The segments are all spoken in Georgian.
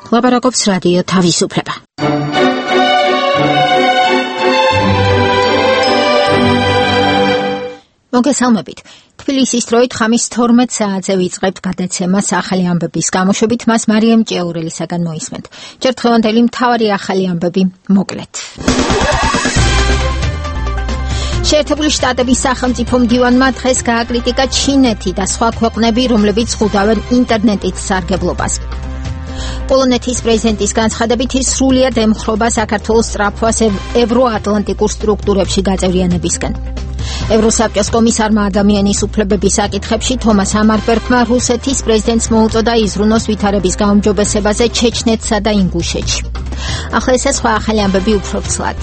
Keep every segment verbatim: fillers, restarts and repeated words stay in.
ლაპარაკობს რადიო თავისუფლება. მოგესალმებით. თბილისის დროით ხამის თორმეტ საათზე ვიწყებთ გადაცემას ახალი ამბების გამოშვებით, მას მარიამ ჭეურელისაგან მოისმენთ. ჯერ დღევანდელი მთავარი ახალი ამბები მოკლედ. შეერთებული შტატების სახელმწიფო მდივანმა დღეს გააკრიტიკა ჩინეთი და სხვა ქვეყნები, რომლებიც ხვდავენ ინტერნეტით სარგებლობას. პოლონეთის პრეზიდენტის განცხადებით ის სრულიად ემხრობა საქართველოს სწრაფვას ევროატლანტიკურ სტრუქტურებში გაწევრიანებისკენ. ევროსაბჭოს კომისარმა ადამიანის უფლებების საკითხებში თომას ამარბერგმა რუსეთის პრეზიდენტს მოუწოდა იზრუნოს ვითარების გაუმჯობესებაზე ჩეჩნეთსა და ინგუშეთში. ახლა ეს სხვა ახალი ამბები უფრო ცლად.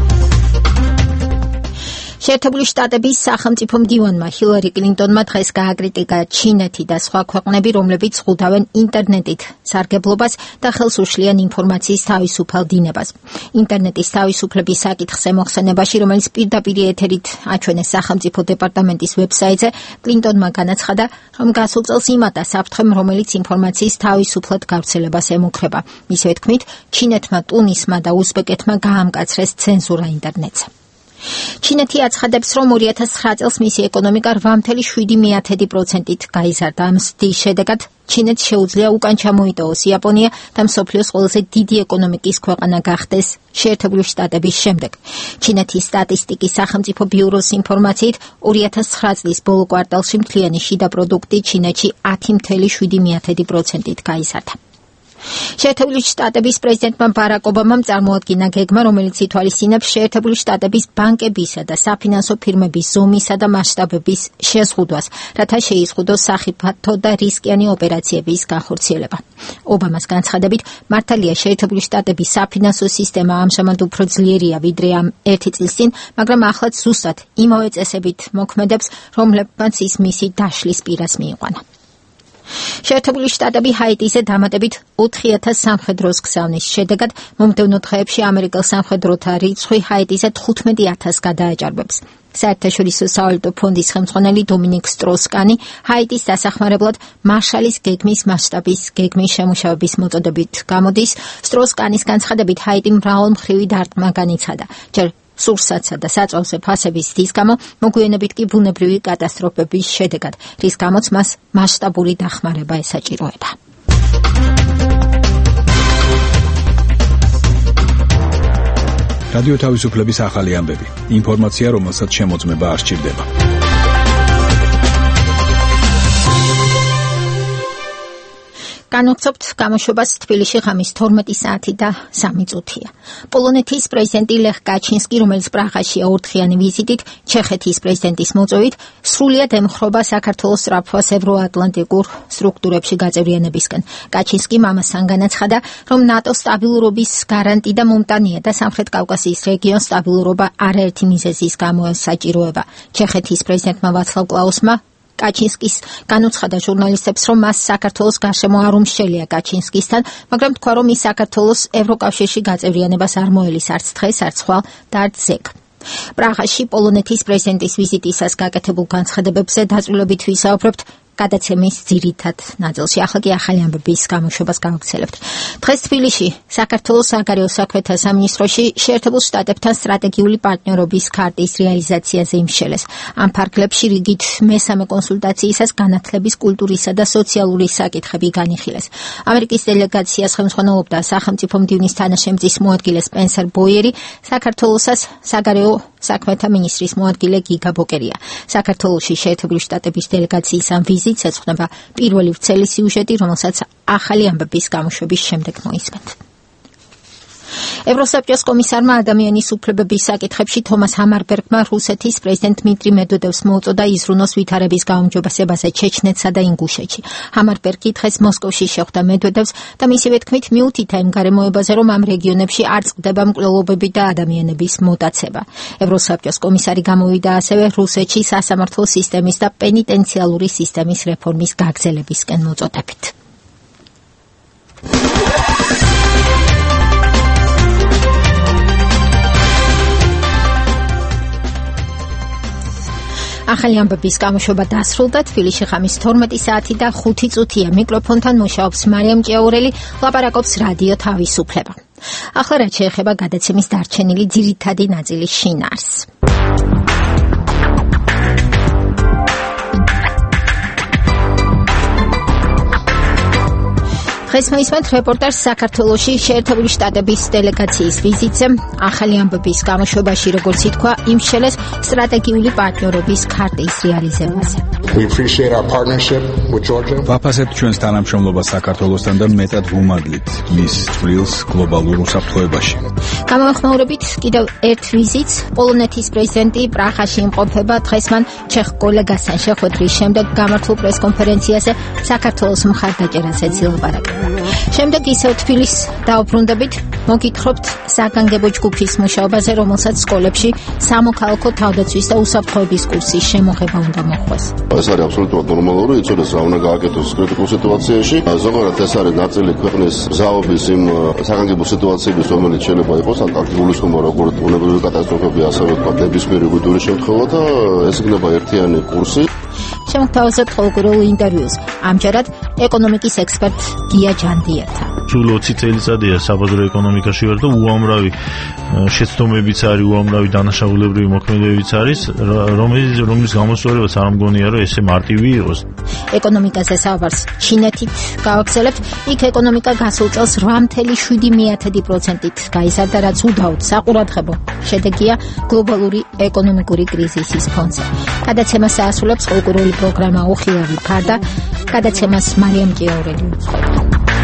შეერთებული შტატების სახელმწიფო მდივანმა ჰილარი კლინტონმა დღეს გააკრიტიკა ჩინეთი და სხვა ქვეყნები, რომლებიც ხვდავენ ინტერნეტით სარგებლობას და ხელს უშლიან ინფორმაციის თავისუფალ დინებას. ინტერნეტის თავისუფლების საკითხზე მოხსენებაში, რომელიც პირდაპირ ეთერით აჩვენეს სახელმწიფო დეპარტამენტის ვებსაიტზე, კლინტონმა განაცხადა, რომ გასულ წელს იმატა საფრთხემ, რომელიც ინფორმაციის თავისუფლად გავრცელებას ემუქრება. მისივე თქმით, ჩინეთმა, ტუნისმა და უზბეკეთმა გაამკაცრეს ცენზურა ინტერნეტზე. ჩინეთი აცხადებს, რომ ორი ათას ცხრა წელს მისი ეკონომიკა რვა ფاصლე შვიდი პროცენტით გაიზარდა. ამ ზრდის შედეგად ჩინეთს შეუძლია უკან ჩამოიტოვოს იაპონია და მსოფლიოს ყველაზე დიდი ეკონომიკის ქვეყანა გახდეს შეერთებული შტატების შემდეგ. ჩინეთის სტატისტიკის სახელმწიფო ბიუროს ინფორმაციით, ორი ათას ცხრა წლის ბოლო კვარტალში მთლიანი შიდა პროდუქტი ჩინეთში ათი ფاصლე შვიდი პროცენტით გაიზარდა. შეერთებული შტატების პრეზიდენტმა ბარაკ ობამამ წარმოადგინა გეგმა, რომელიც ითვალისწინებს შეერთებული შტატების ბანკებისა და საფინანსო ფირმების ზომისა და მასშტაბების შეზღუდვას, რათა შეიზღუდოს სახიფათო და რისკიანი ოპერაციების განხორციელება. ობამას განცხადებით, მართალია შეერთებული შტატების საფინანსო სისტემა ამჟამად უფრო ძლიერია ვიდრე ამ ერთი წლის წინ, მაგრამ ახლაც ზუსტად იმავე წესებით მოქმედებს, რომლებმაც ის მისი დაშლის პირას მიიყვანა. შეერთებული შტატები ჰაიტიზე დამატებით ოთხი ათას სამხედროს გზავნის შედეგად მომდევნო დღეებში ამერიკელ სამხედროთა რიცხვი ჰაიტიზე თხუთმეტი ათასს გადააჭარბებს. საერთაშორისო სავალუტო ფონდის ხელმძღვანელი დომინიკ სტროს-კანი ჰაიტის დასახმარებლად მარშალის გეგმის მასშტაბის გეგმის შემუშავების მოწოდებით გამოდის. სტროს-კანის განცხადებით, ჰაიტი მრავალმხრივი დარტყმა განიცადა. ჯერ სურსათსა და საწვავზე ფასების ზრდის გამო, მოგვიანებით კი ბუნებრივი კატასტროფების შედეგად, რის გამოც მას მასშტაბური დახმარება ესაჭიროება. რადიო თავისუფლების ახალი ამბები. ინფორმაცია, რომელსაც შემოწმება არ სჭირდება. განვცობთ გამოშვებას თბილისში ღამის თორმეტი საათი და სამი წუთია. პოლონეთის პრეზიდენტი ლეხ კაჩინსკი, რომელიც პრაღაშია ორდღიანი ვიზიტით, ჩეხეთის პრეზიდენტის მოწვევით, სრულიად ემხრობა საქართველოს სწრაფვას ევროატლანტიკურ სტრუქტურებში გაწევრიანებისკენ. კაჩინსკიმ ამასთან განაცხადა, რომ ნატოს სტაბილურობის გარანტი და მომტანია და სამხრეთ კავკასიის რეგიონს სტაბილურობა არაერთი მიზეზის გამო ესაჭიროება. ჩეხეთის პრეზიდენტმა ვაცლავ კლაუსმა კაჩინსკის განუცხადა ჟურნალისტებს, რომ მას საქართველოს გარშემო არ უმსჯელია კაჩინსკისთან, მაგრამ თქვა, რომ ის საქართველოს ევროკავშირში გაწევრიანებას არ მოელის არც დღეს, არც ხვალ და არც ზეგ. პრაღაში პოლონეთის პრეზიდენტის ვიზიტისას გაკეთებულ განცხადებებზე დაწვრილებით ვისაუბრებთ გადაცემის ძირითად ნაწილში. ახლა კი ახალი ამბების გამოშვებას გავაგრძელებთ. დღეს თბილისში საქართველოს საგარეო საქმეთა სამინისტროში შეერთებულ შტატებთან სტრატეგიული პარტნიორობის ქარტის რეალიზაციაზე იმსჯელეს. ამ ფარგლებში რიგით მესამე კონსულტაციისას განათლების, კულტურისა და სოციალური საკითხები განიხილეს. ამერიკის დელეგაციას ხელმძღვანელობდა სახელმწიფო მდივნის თანაშემწის მოადგილე სპენსერ ბოიერი, საქართველოსაც საგარეო საქმეთა მინისტრის მოადგილე გიგა ბოკერია. საქართველოში შეერთებული შტატების დელეგაციის ამ ვიზიტს ეძღვნება პირველი ვრცელი სიუჟეტი, რომელსაც ახალი ამბების გამოშვების შემდეგ მოისმენთ. ევროსაბჭოს კომისარმა ადამიანის უფლებების საკითხებში თომას ამარბერგმა რუსეთის პრეზიდენტ დმიტრი მედვედევს მოუწოდა იზრუნოს ვითარების გაუმჯობესებაზე ჩეჩნეთსა და ინგუშეთში. ამარბერგი დღეს მოსკოვში შეხვდა მედვედევს და მისივე თქმით მიუთითა იმ გარემოებაზე, რომ ამ რეგიონებში არ წყდება მკვლელობები და ადამიანების მოტაცება. ევროსაბჭოს კომისარი გამოვიდა ასევე რუსეთში სასამართლო სისტემის და პენიტენციალური სისტემის რეფორმის გაგრძელებისკენ მოწოდებით. ახალი ამბების გამოშვება დასრულდა. თბილისში ხამის თორმეტი საათი და ხუთი წუთია. მიკროფონთან მუშაობს მარიამ ჭიაურელი, ლაპარაკობს რადიო თავისუფლება. ახლა რაც შეეხება გადაცემის დარჩენილი ძირითადი ნაწილის შინაარსს. დღეს მოისმენთ რეპორტაჟს საქართველოში შეერთებული შტატების დელეგაციის ვიზიტზე, ახალი ამბების გამოშვებაში, როგორც ითქვა, იმშელეს სტრატეგიული პარტნიორობის ქარტის რეალიზებაზე. ვაფასებთ ჩვენს თანამშრომლობას საქართველოსთან და მეტად ვუმადლით მის წვრილს გლობალურ უსაფრთხოებაში. გამოვახმაურებით კიდევ ერთ ვიზიტს, პოლონეთის პრეზიდენტი პრაღაში იმყოფება. დღეს მან ჩეხ კოლეგასთან შეხვედრის შემდეგ გამართულ პრესკონფერენციაზე საქართველოს მხარდაჭერასაც ილაპარაკა. შემდეგ ისევ თბილისს დაუბრუნდებით, მოგითხრობთ საგანგებო ჯგუფის მუშაობაზე, რომელსაც სკოლებში სამოქალაქო თავდაცვის და უსაფრთხოების კურსის შემოღება უნდა მოხდეს. ეს არის აბსოლუტურად ნორმალური, იცოდეს რა უნდა გააკეთოს კრიტიკულ სიტუაციაში. ზოგადად ეს არის ნაწილი ქვეყნის მზაობის იმ საგანგებო სიტუაციების, რომელიც შეიძლება იყოს აქტიურისხმობა, როგორც უნებრივი კატასტროფები, ასევე ნებისმიერი უდური შემთხვევა და ეს იქნება ერთიანი კურსი. შემოგთავაზებთ ყოველკვირეულ ინტერვიუს. ამჯერად ეკონომიკის ექსპერტ გია ჯანდიერთან. სულ ოცი წელიწადია საბაზრო ეკონომიკაში ვარ და უამრავი შეცდომებიც არის, უამრავი დანაშაულებრივი მოქმედებებიც არის, რომელიც რომლის გამოსწორებაც არ მგონია, რომ ესე მარტივი იყოს. ეკონომიკაზე საუბარს ჩინეთით გავაგზავნებთ. იქ ეკონომიკა გასულ წელს რვა ფاصლე შვიდი პროცენტით გაიზარდა, რაც უდაოდ საყურადღებო შედეგია გლობალური ეკონომიკური კრიზისის ფონზე. გადაცემას აასრულებს ყოველკვირეული პროგრამა უხილავი ფარდა. გადაცემას მარიამ ჭიაურელი უძღვება.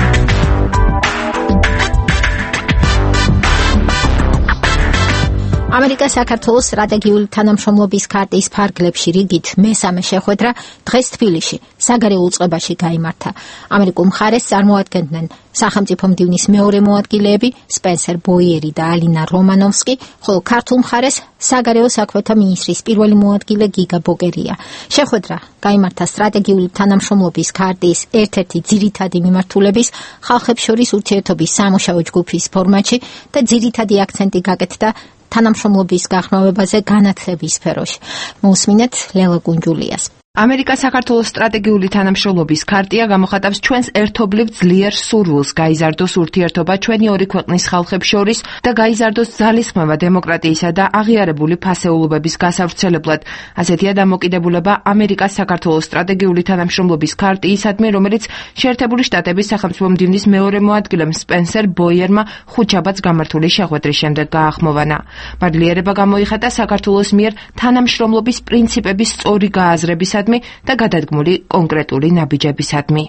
ამერიკა-საქართველოს სტრატეგიული თანამშრომლობის ქარტის ფარგლებში რიგით მესამე შეხვედრა დღეს თბილისში საგარეო უწყებაში გაიმართა. ამერიკულ მხარეს წარმოადგენდნენ სახელმწიფო მდივნის მეორე მოადგილეები სპენსერ ბოიერი და ალინა რომანოვსკი, ხოლო ქართულ მხარეს საგარეო საქმეთა მინისტრის პირველი მოადგილე გიგა ბოკერია. შეხვედრა გაიმართა სტრატეგიული თანამშრომლობის ქარტის ერთ-ერთი ძირითადი მიმართულების ხალხებს შორის ურთიერთობის სამუშაო ჯგუფის ფორმატში და ძირითადი აქცენტი გაკეთდა თანამშრომლობის გაღრმავებაზე განათლების სფეროში. მოусმინეთ ლელა გუნჯულიას. ამერიკა-საქართველოს სტრატეგიული თანამშრომლობის ქარტია გამოხატავს ჩვენს ერთობლივ ძლიერ სურვილს გაიზარდოს ურთიერთობა ჩვენი ორი ქვეყნის ხალხებს შორის და გაიზარდოს ძალისხმევა დემოკრატიისა და აღიარებული ფასეულობების გასავრცელებლად. ასეთია დამოკიდებულება ამერიკა-საქართველოს სტრატეგიული თანამშრომლობის ქარტიისადმი, რომელიც შეერთებული შტატების სახელმწიფო მდივნის მეორე მოადგილემ სპენსერ ბოიერმა ხუთშაბათს გამართული შეხვედრის შემდეგ გაახმოვანა. მადლიერება გამოიხატა საქართველოს მიერ თანამშრომლობის პრინციპების სწორი გააზრებისა და გადადგმული კონკრეტული ნაბიჯებისადმი.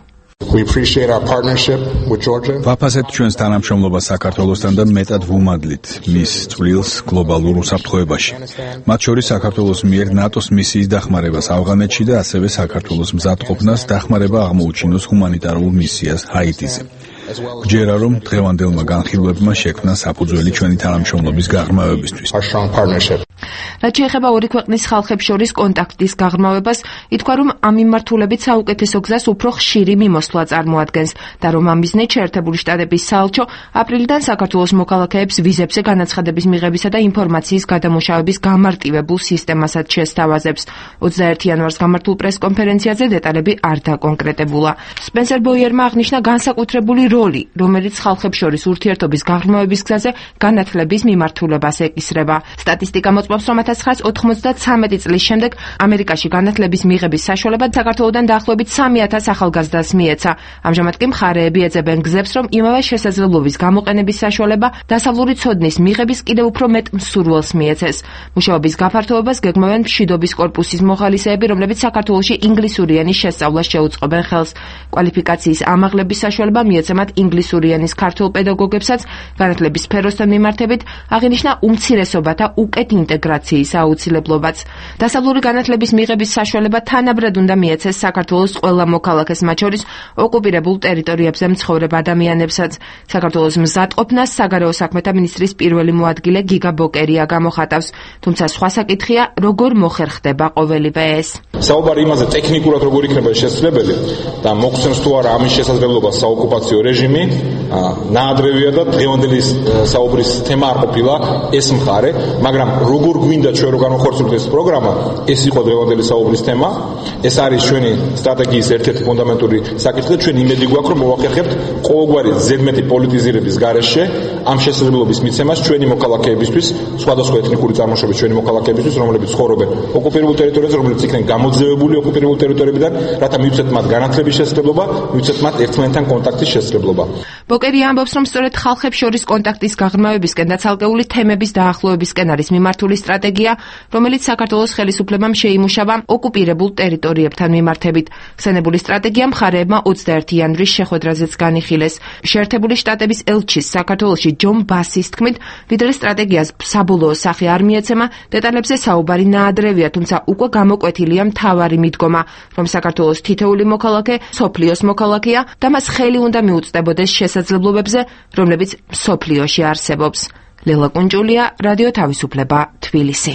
ვაფასებთ ჩვენს თანამშრომლობას საქართველოსთან და მეტად ვუმადლით მის წვრილს გლობალურ უსაფრთხოებაში. მათ შორის საქართველოს მიერ ნატოს მისიის დახმარებას ავღანეთში და ასევე საქართველოს მზადყოფნას დახმარება აღმოუჩინოს ჰუმანიტარულ მისიას ჰაიტიზე. გჯერა რომ დღევანდელმა განხილვებმა შექმნა საფუძველი ჩვენი თანამშრომლობის გაღრმავებისთვის. რაც შეეხება ორი ქვეყნის ხალხებს შორის კონტაქტის გაღრმავებას, ითქვა, რომ ამ მიმართულებით საუკეთესო გზას უფრო ხშირი მიმოსვლა წარმოადგენს და რომ ამ მიზნით შეერთებული შტატების საელჩო აპრილიდან საქართველოს მოქალაქეებს ვიზებზე განაცხადების მიღებისა და ინფორმაციის გადამუშავების გამარტივებულ სისტემასაც შესთავაზებს. ოცდაერთი იანვარს გამართულ პრესკონფერენციაზე დეტალები არ დაკონკრეტებულა. სპენსერ ბოიერმა აღნიშნა განსაკუთრებული როლი, რომელიც ხალხებს შორის ურთიერთობის გაღრმავების გზაზე განათლების მიმართულებას ეკისრება. სტატისტიკა მოწმობს, რომ ოთხ ათას ოცდათვრამეტი წლის შემდეგ ამერიკაში განათლების მიღების საშუალება საქართველოდან დაახლოებით სამი ათას ახალგაზრდას მიეცა. ამჟამად კი მხარეები ეძებენ გზებს, რომ იმავე შესაძლებლობის გამოყენების საშუალება დასავლური ცოდნის მიღების კიდევ უფრო მეტ მსურველს მიეცეს. მუშაობის გაფართოებას გეგმავენ მშვიდობის კორპუსის მოხალისეები, რომლებიც საქართველოში ინგლისური ენის შესწავლას შეუწყობენ ხელს. კვალიფიკაციის ამაღლების საშუალება მიეცემათ ინგლისური ენის ქართულ პედაგოგებსაც. განათლების სფეროსთან მიმართებით აღინიშნა უმცირესობათა უკეთ ინტეგრაციის აუცილებლობაც. დასავლური განათლების მიღების საშუალება თანაბრად უნდა მიეცეს საქართველოს ყველა მოქალაქეს, მათ შორის ოკუპირებულ ტერიტორიებზე მცხოვრებ ადამიანებსაც. საქართველოს მზადყოფნას საგარეო საქმეთა მინისტრის პირველი მოადგილე გიგა ბოკერია გამოხატავს, თუმცა სხვა საკითხია, როგორ მოხერხდება ყოველივე ეს. საუბარი იმაზე ტექნიკურად როგორ იქნება შესაძლებელი და მოგხსენს თუ არა ამის შესაძლებლობა საოკუპაციო რეჟიმი ნაადრევია და დღევანდელი საუბრის თემა არ ყოფილა ეს მხარე, მაგრამ როგორ გვინდა ჩვენ რომ განვახორციელოთ ეს პროგრამა, ეს იყო დღევანდელი საუბრის თემა. ეს არის ჩვენი სტრატეგიის ერთ-ერთი ფუნდამენტური საკითხი და ჩვენ იმედი გვაქვს რომ მოვახერხებთ ყოველგვარი ზედმეტი პოლიტიზირების გარეშე ამ შესაძლებლობის მიცემას ჩვენი მოქალაქეებისთვის, სხვადასხვა ეთნიკური წარმოშობის ჩვენი მოქალაქეებისთვის, რომლებიც ცხოვრობენ ოკუპირებულ ტერიტორიაზე, რომლებიც იქნენ გამოძევებული ოკუპირებულ ტერიტორიებიდან, რათა მივცეთ მათ განათლების შესაძლებლობა, მივცეთ მათ ერთმანეთთან კონტაქტის შესაძლებლობა. ბოკერი ამბობს, რომ სწორედ ხალხებს შორის კონტაქტის გაღრმავებისკენ და ცალკეული თემების დაახლოებისკენ არის მიმართული სტრატეგია, რომელიც საქართველოს ხელისუფლებამ შეიმუშავა ოკუპირებულ ტერიტორიებთან მიმართებით. ხსენებული სტრატეგია მხარეებმა ოცდაერთი იანვრის შეხვედრაზეც განიხილეს. შეერთებული შტატების ელჩის საქართველოში ჯონ ბასის თქმით, ვიდრე სტრატეგიას საბოლოო სახე არ მიეცემა, დეტალებზე საუბარი ნაადრევია, თუმცა უკვე გამოკვეთილია მთავარი მიდგომა, რომ საქართველოს თითოეული მოქალაქე მსოფლიოს მოქალაქეა და მას ხელი უნდა მიუწვდებოდეს შესაძლებლობებზე, რომლებიც მსოფლიოში არსებობს. ლელა კუნჭულია, რადიო თავისუფლება, თბილისი.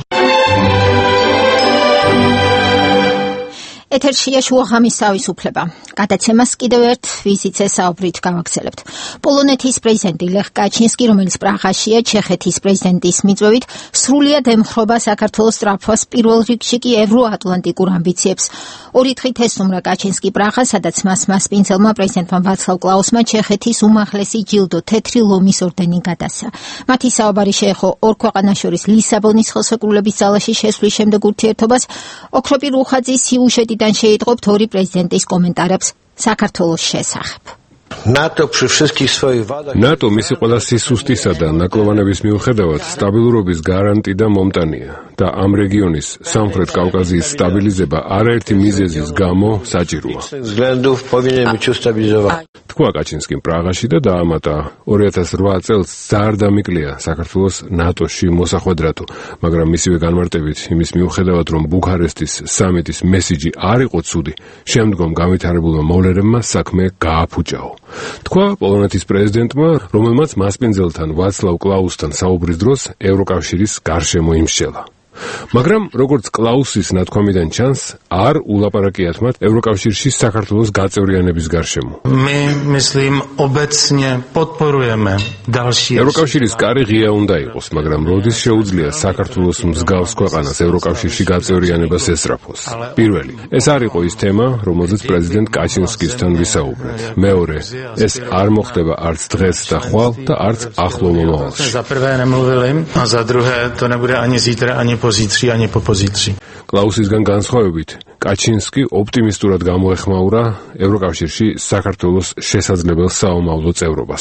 ეთერშია შუაღამის თავისუფლება. გადაცემას კიდევ ერთ ვიზიტზე საუბრით გავაგრძელებთ. პოლონეთის პრეზიდენტი ლეხ კაჩინსკი, რომელიც პრაღაშია, ჩეხეთის პრეზიდენტის მიწვევით სრულიად ემხრობა საქართველოს სწრაფვას, პირველ რიგში კი ევროატლანტიკურ ამბიციებს. ორი დღით ესტუმრა კაჩინსკი პრაღა, სადაც მას მასპინძელმა პრეზიდენტმა ვაცლავ კლაუსმა ჩეხეთის უმაღლესი ჯილდო თეთრი ლომის ორდენი გადასცა. მათი საუბარი შეეხო ორ ქვეყანას შორის ლისაბონის ხელშეკრულების ძალაში შესვლის შემდეგ ურთიერთობას. ოქროპირ უხაძის სიუჟეტიდან შეიტყობთ ორი პრეზიდენტის კომენტარებს საქართველოს შესახებ. ნატო მისი ყველა სისუსტისა და ნაკლოვანების მიუხედავად სტაბილურობის გარანტი და მომტანია და ამ რეგიონის სამხრეთ კავკაზიის სტაბილიზება არაერთი მიზეზის გამო საჭიროა. თქვა კაჩინსკიმ პრაღაში და დაამატა ორი ათას რვა წელს ზარ დამიკლია საქართველოს ნატოში მოსახვედრათო, მაგრამ მისივე განმარტებით იმის მიუხედავად რომ ბუქარესტის სამიტის მესიჯი არ იყო ცუდი, შემდგომ განვითარებულმა მოვლენებმა საქმე გააფუჭაო. თქვა პოლონეთის პრეზიდენტმა, რომელმაც მასპინძელთან ვაცლავ კლაუსთან საუბრის დროს ევროკავშირის გარშემო იმსჯელა. მაგრამ როგორც კლაუსის ნათქვამიდან ჩანს, არ ულაპარაკიათ მათ ევროკავშირში საქართველოს გაწევრიანების გარშემო. მე myslím obecnie podporujemy další ევროკავშირის კარი ღია უნდა იყოს, მაგრამ როდის შეუძლია საქართველოს მსგავს ქვეყანას ევროკავშირში გაწევრიანებას ესწრაფოს? პირველი, ეს არ იყო ის თემა, რომელზეც პრეზიდენტ კაჩინსკისთან ვისაუბრეთ. მეორე, ეს არ მოხდება არც დღეს და ხვალ და არც ახლო მომავალში. Za prvé nemluvili a za druhé to nebude ani zítra ani pozítří ani po pozítří. კლაუსისგან განსხვავებით, კაჩინსკი ოპტიმისტურად გამოეხმაურა ევროკავშირში საქართველოს შესაძლებელ საომავლო წევრობას.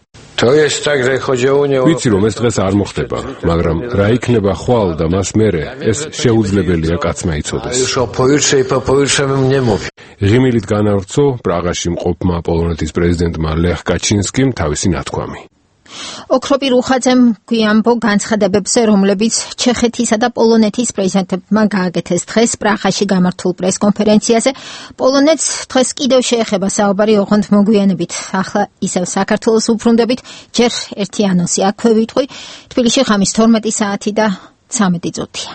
ვიცი რომ ეს დღეს არ მოხდება, მაგრამ რა იქნება ხვალ და მას მერე, ეს შეუძლებელია კაცმა იცოდეს. ღიმილით განავრცო პრაღაში მყოფმა პოლონეთის პრეზიდენტმა ლეხ კაჩინსკიმ თავისი ნათქვამი. ოქროპირ უხაძემ გვიამბო განცხადებებზე, რომლებიც ჩეხეთისა და პოლონეთის პრეზიდენტებმა გააკეთეს დღეს პრაღაში გამართულ პრესკონფერენციაზე. პოლონეთს დღეს კიდევ შეეხება საუბარი ოღონდ მოგვიანებით. ახლა ისევ საქართველოს უბრუნდებით, ჯერ ერთი ანონსი აქვე ვიტყვი. თბილისში ღამის თორმეტი საათი და ცამეტი წუთია.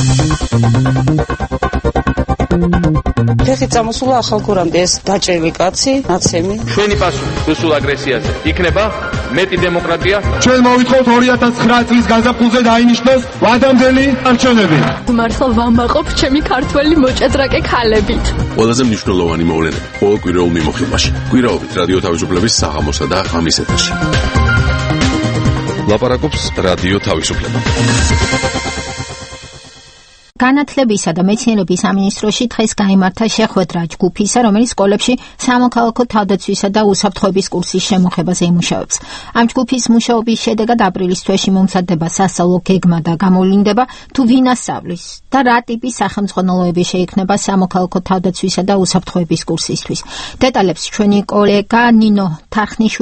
ფეხით წამოსულა ახალგურამდე ეს დაჭრილი კაცი, ნაცემი. ჩვენი პასუხი რუსულ აგრესიაზე იქნება მეტი დემოკრატია. ჩვენ მოვითხოვთ ორი ათას ცხრა წლის გაზაფხულზე დაინიშნოს ვადამდელი არჩევნები. მართლა ვამაყობ ჩემი ქართველი მოჭადრაკე ქალებით. ყველაზე მნიშვნელოვანი მოვლენები ყოველ კვირაულ მიმოხილვაში. კვირაობით რადიო თავისუფლების საღამოსა და ღამის ეთერში. ლაპარაკობს რადიო თავისუფლება. განათლებისა და მეცნიერების სამინისტროში დღეს გაიმართა შეხვედრა ჯგუფისა, რომელიც სკოლებში სამოქალაქო თავდაცვისა და უსაფრთხოების კურსის შემოღებაზე იმუშავებს. ამ ჯგუფის მუშაობის შედეგად აპრილის თვეში მომზადდება სასწავლო გეგმა და გამოვლინდება, თუ ვინ ასწავლის და რა ტიპის სახელმძღვანელოები შეიქმნება სამოქალაქო თავდაცვისა და უსაფრთხოების კურსისთვის. დეტალებს ჩვენი კოლეგა ნინო თარხნიშვილი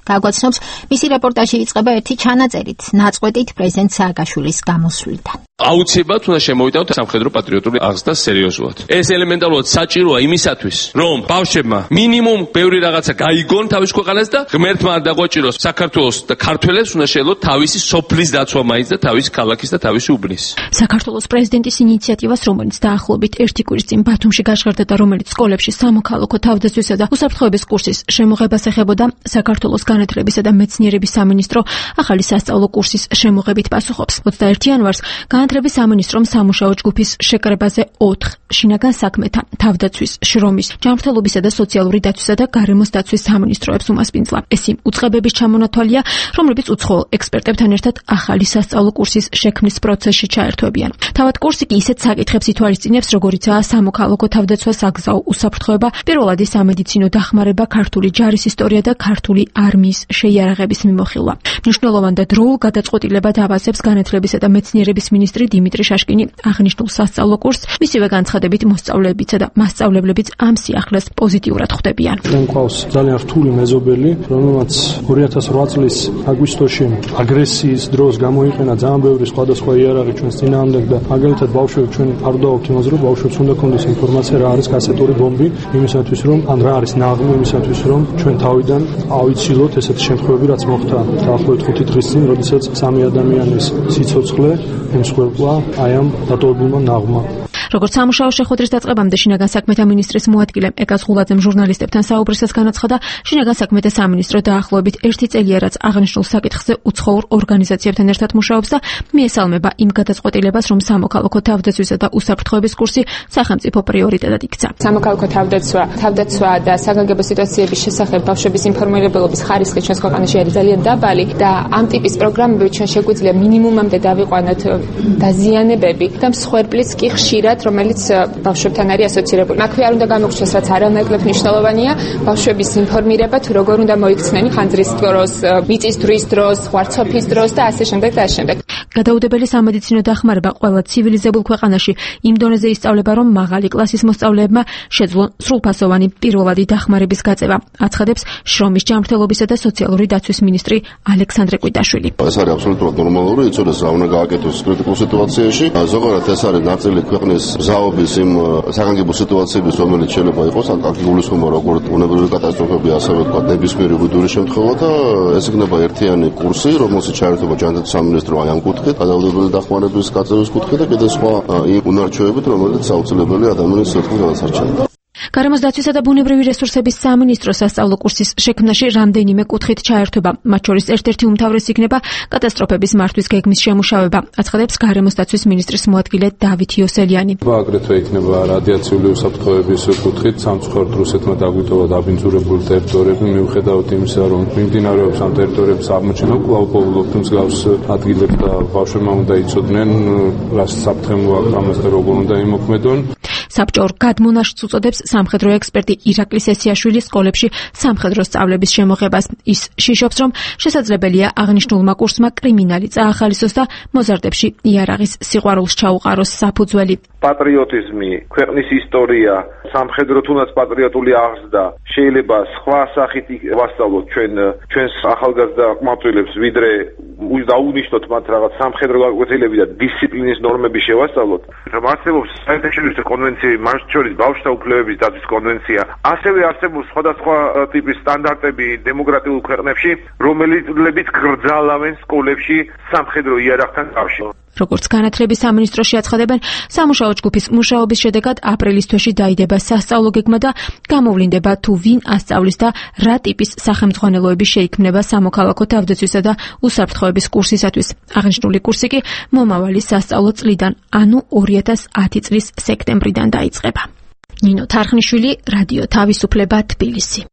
გაგვაცნობს მისი რეპორტაჟი იწყება ერთი ჩანაწერით, ნაწყვეტით პრეზიდენტ სააკაშვილის გამოსვლიდან. აუცილებლად უნდა შემოვიდაოთ სამხედრო პატრიოტული აღზრდა სერიოზულად. ეს ელემენტარულად საჭიროა იმისათვის, რომ ბავშვებმა მინიმუმ ბევრი რაღაცა გაიგონ თავის ქვეყანას და ღმერთმა არ დაგვაჭიროს საქართველოს და ქართველებს უნდა შეძლოთ თავისი სოფლის დაცვა მაინც და თავისი ქალაქის და თავისი უბნის. საქართველოს პრეზიდენტის ინიციატივას, რომელიც დაახლოებით ერთი კვირის წინ ბათუმში გაჟღერდა და რომელიც სკოლებში სამოქალაქო თავდაცვისა და უსაფრთხოების კურსის შემოღებას ეხებოდა, საქართველოს განათლებისა და მეცნიერების სამინისტრო ახალი სასწავლო კურსის შემოღებით პასუხობს. ოცდაერთი იანვარს განათლების სამინისტრომ სამუშაო ჯგუფის შეკრებაზე ოთხ შინაგან საქმეთა, თავდაცვის, შრომის, ჯანმრთელობისა და სოციალური დაცვისა და გარემოს დაცვის სამინისტროებს უმასპინძლა. ეს იმ უწყებების ჩამონათვალია, რომლებიც უცხოელ ექსპერტებთან ერთად ახალი სასწავლო კურსის შექმნის პროცესში ჩაერთვებიან. თავად კურსი კი ისეთ საკითხებს ითვალისწინებს, როგორიცაა სამოქალაქო თავდაცვა, საგზაო უსაფრთხოება, პირველადი სამედიცინო დახმარება, ქართული ჯარის ისტორია და ქართული არმიის შეიარაღების მიმოხილვა. მნიშვნელოვან და დროულ გადაწყვეტილებად ავაზებს განათლებისა და მეცნიერების მინისტრი დიმიტრი შაშკინი აღნიშნულ სასწავლო კურსს, მისივე განცხადებით მოსწავლეებიცა და მასწავლებლებიც ამ სიახლეს პოზიტიურად ხვდებიან. ჩვენ ყავს ძალიან რთული მეზობელი, რომელმაც ორი ათას ოთხ წლის აგვისტოში აგრესიის დროს გამოიყენა ძალიან ბევრი სხვადასხვა იარაღი ჩვენს წინააღმდეგ და მაგალითად ბავშვები ჩვენ არ დავთ იმას, რომ ბავშვებს უნდა ქონდეს ინფორმაცია რა არის კასეტური ბომბი, იმისათვის რომ ან რა არის ნაღმი, იმისათვის რომ ჩვენ თავიდან ავიცილოთ ესეთი შემთხვევები, რაც მოხდა დაახლოებით ხუთი დღის წინ, როდესაც სამი ადამიანის სიცოცხლე ემსხვერპლა აი ამ დატოვებულმა ნაღმმა. როგორც სამუშაო შეხვედრის დაწყებამდე შინაგან საქმეთა მინისტრის მოადგილე ეკას ღულაძემ ჟურნალისტებთან საუბრისას განაცხადა, შინაგან საქმეთა სამინისტრო დაახლოებით ერთი წელია, რაც აღნიშნულ საკითხზე უცხოურ ორგანიზაციებთან ერთად მუშაობს და მიესალმება იმ გადაწყვეტილებას, რომ სამოქალაქო თავდაცვისა და უსაფრთხოების კურსი სახელმწიფო პრიორიტეტად იქცა. სამოქალაქო თავდაცვა, თავდაცვა და საგანგებო სიტუაციების შესახებ ბავშვების ინფორმირებელობის ხარისხი ჩვენს ქვეყანაში არის ძალიან დაბალი და ამ ტიპის პროგრამები ჩვენ შეგვიძლია მინიმუმამდე დავიყვანოთ დაზიანებები და მსხვერპლის კი ხშირად რომელიც ბავშვებთან არის ასოცირებული. მაქვე არ უნდა გამოგვჩნდეს, რაც არანაკლებ მნიშვნელოვანია, ბავშვების ინფორმირება თუ როგორ უნდა მოიქცნენ ხანძრის დროს, მიწისძვრის დროს, ღვარცოფის დროს და ასე შემდეგ და ასე შემდეგ. გადაუდებელი სამედიცინო დახმარება ყველა ცივილიზებულ ქვეყანაში იმ დონეზე ისწავლება, რომ მაღალი კლასის მოსწავლეებმა შეძლონ სრულფასოვანი პირველადი დახმარების გაწევა, აცხადებს შრომის, ჯანმრთელობისა და სოციალური დაცვის მინისტრი ალექსანდრე კვიტაშვილი. ეს არის აბსოლუტურად ნორმალური, იცოდეს რა უნდა გააკეთოს კრიტიკულ სიტუაციაში. ზოგადად ეს არის ნაწილი ქვეყნის მზაობის იმ საგანგებო სიტუაციების, რომელიც შეიძლება იყოს, აქ გულისხმობა როგორც უნებრივი კატასტროფები, ასევე თქვა ნებისმიერი უდური შემთხვევა და ეს იქნება ერთიანი კურსი, რომელსაც ჩაერთვება ჯანდაცვის სამინისტრო აი ამ კუთხით, გადაუდებელი დახმარების გაწევის კუთხით და კიდევ სხვა იმ უნარჩვევებით, რომელიც აუცილებელია ადამიანის სიცხის გადასარჩენად. გარემოს დაცვისა და ბუნებრივი რესურსების სამინისტრო სასწავლო კურსის შექმნაში რამდენიმე კუთხით ჩაერთვება. მათ შორის ერთ-ერთი უმთავრესი იქნება კატასტროფების მართვის გეგმის შემუშავება, აცხადებს გარემოს დაცვის მინისტრის მოადგილე დავით იოსელიანი. აგრეთვე იქნება რადიაციული უსაფრთხოების კუთხით სამწუხაროდ რუსეთმა დაგვიტოვა დაბინძურებული ტერიტორიები, მიუხედავად იმისა, რომ მიმდინარეობს ამ ტერიტორიების აღმოჩენა, კვლავ პოულობთ მსგავს ადგილებს და ბავშვებმა უნდა იცოდნენ, რა საფრთხემო აქვს ამას და როგორ უნდა იმოქმედონ. საბჭოურ გადმონაშთს უწოდებს სამხედრო ექსპერტი ირაკლი სესიაშვილი სკოლებში სამხედრო სწავლების შემოღებას. ის შიშობს, რომ შესაძლებელია აღნიშნულმა კურსმა კრიმინალი წაახალისოს და მოზარდებში იარაღის სიყვარულს ჩაუყაროს საფუძველი. პატრიოტიზმი, ქვეყნის ისტორია, სამხედრო თუნდაც პატრიოტული აღზრდა შეიძლება სხვა სახით ვასწავლოთ ჩვენ ჩვენს ახალგაზრდა ყმაწვილებს, ვიდრე დაუნიშნოთ მათ რაღაც სამხედრო გაკვეთილები და დისციპლინის ნორმები შევასწავლოთ. არსებობს საერთაშორისო კონვენციები, მათ შორის ბავშვთა უფლებების დაცვის კონვენცია. ასევე არსებობს სხვადასხვა ტიპის სტანდარტები დემოკრატიულ ქვეყნებში, რომლებიც გრძალავენ სკოლებში სამხედრო იარაღთან კავშირს. როგორც განათლების სამინისტროში აცხადებენ, სამუშაო ჯგუფის მუშაობის შედეგად აპრილის თვეში დაიდება სასწავლო გეგმა და გამოვლინდება თუ ვინ ასწავლის და რა ტიპის სახელმძღვანელოები შეიქმნება სამოქალაქო თავდაცვისა და უსაფრთხოების კურსისათვის. აღნიშნული კურსი კი მომავალი სასწავლო წლიდან, ანუ ორი ათას ათი წლის სექტემბრიდან დაიწყება. ნინო თარხნიშვილი, რადიო თავისუფლება, თბილისი.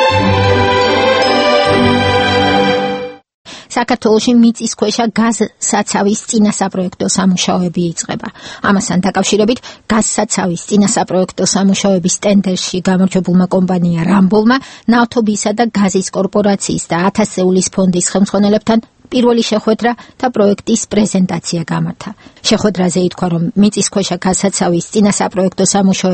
საქართველოში მიწისქვეშა გაზსაცავის წინასაპროექტო სამუშაოები იწყება. ამასთან დაკავშირებით გაზსაცავის წინასაპროექტო სამუშაოების ტენდერში გამარჯვებულმა კომპანია რამბოლმა ნავთობისა და გაზის კორპორაციის და ათასეულის ფონდის ხელმძღვანელებთან პირველი შეხვედრა და პროექტის პრეზენტაცია გამართა. შეხვედრაზე ითქვა, რომ მიწისქვეშა გაზსაცავის წინასაპროექტო სამუშაოები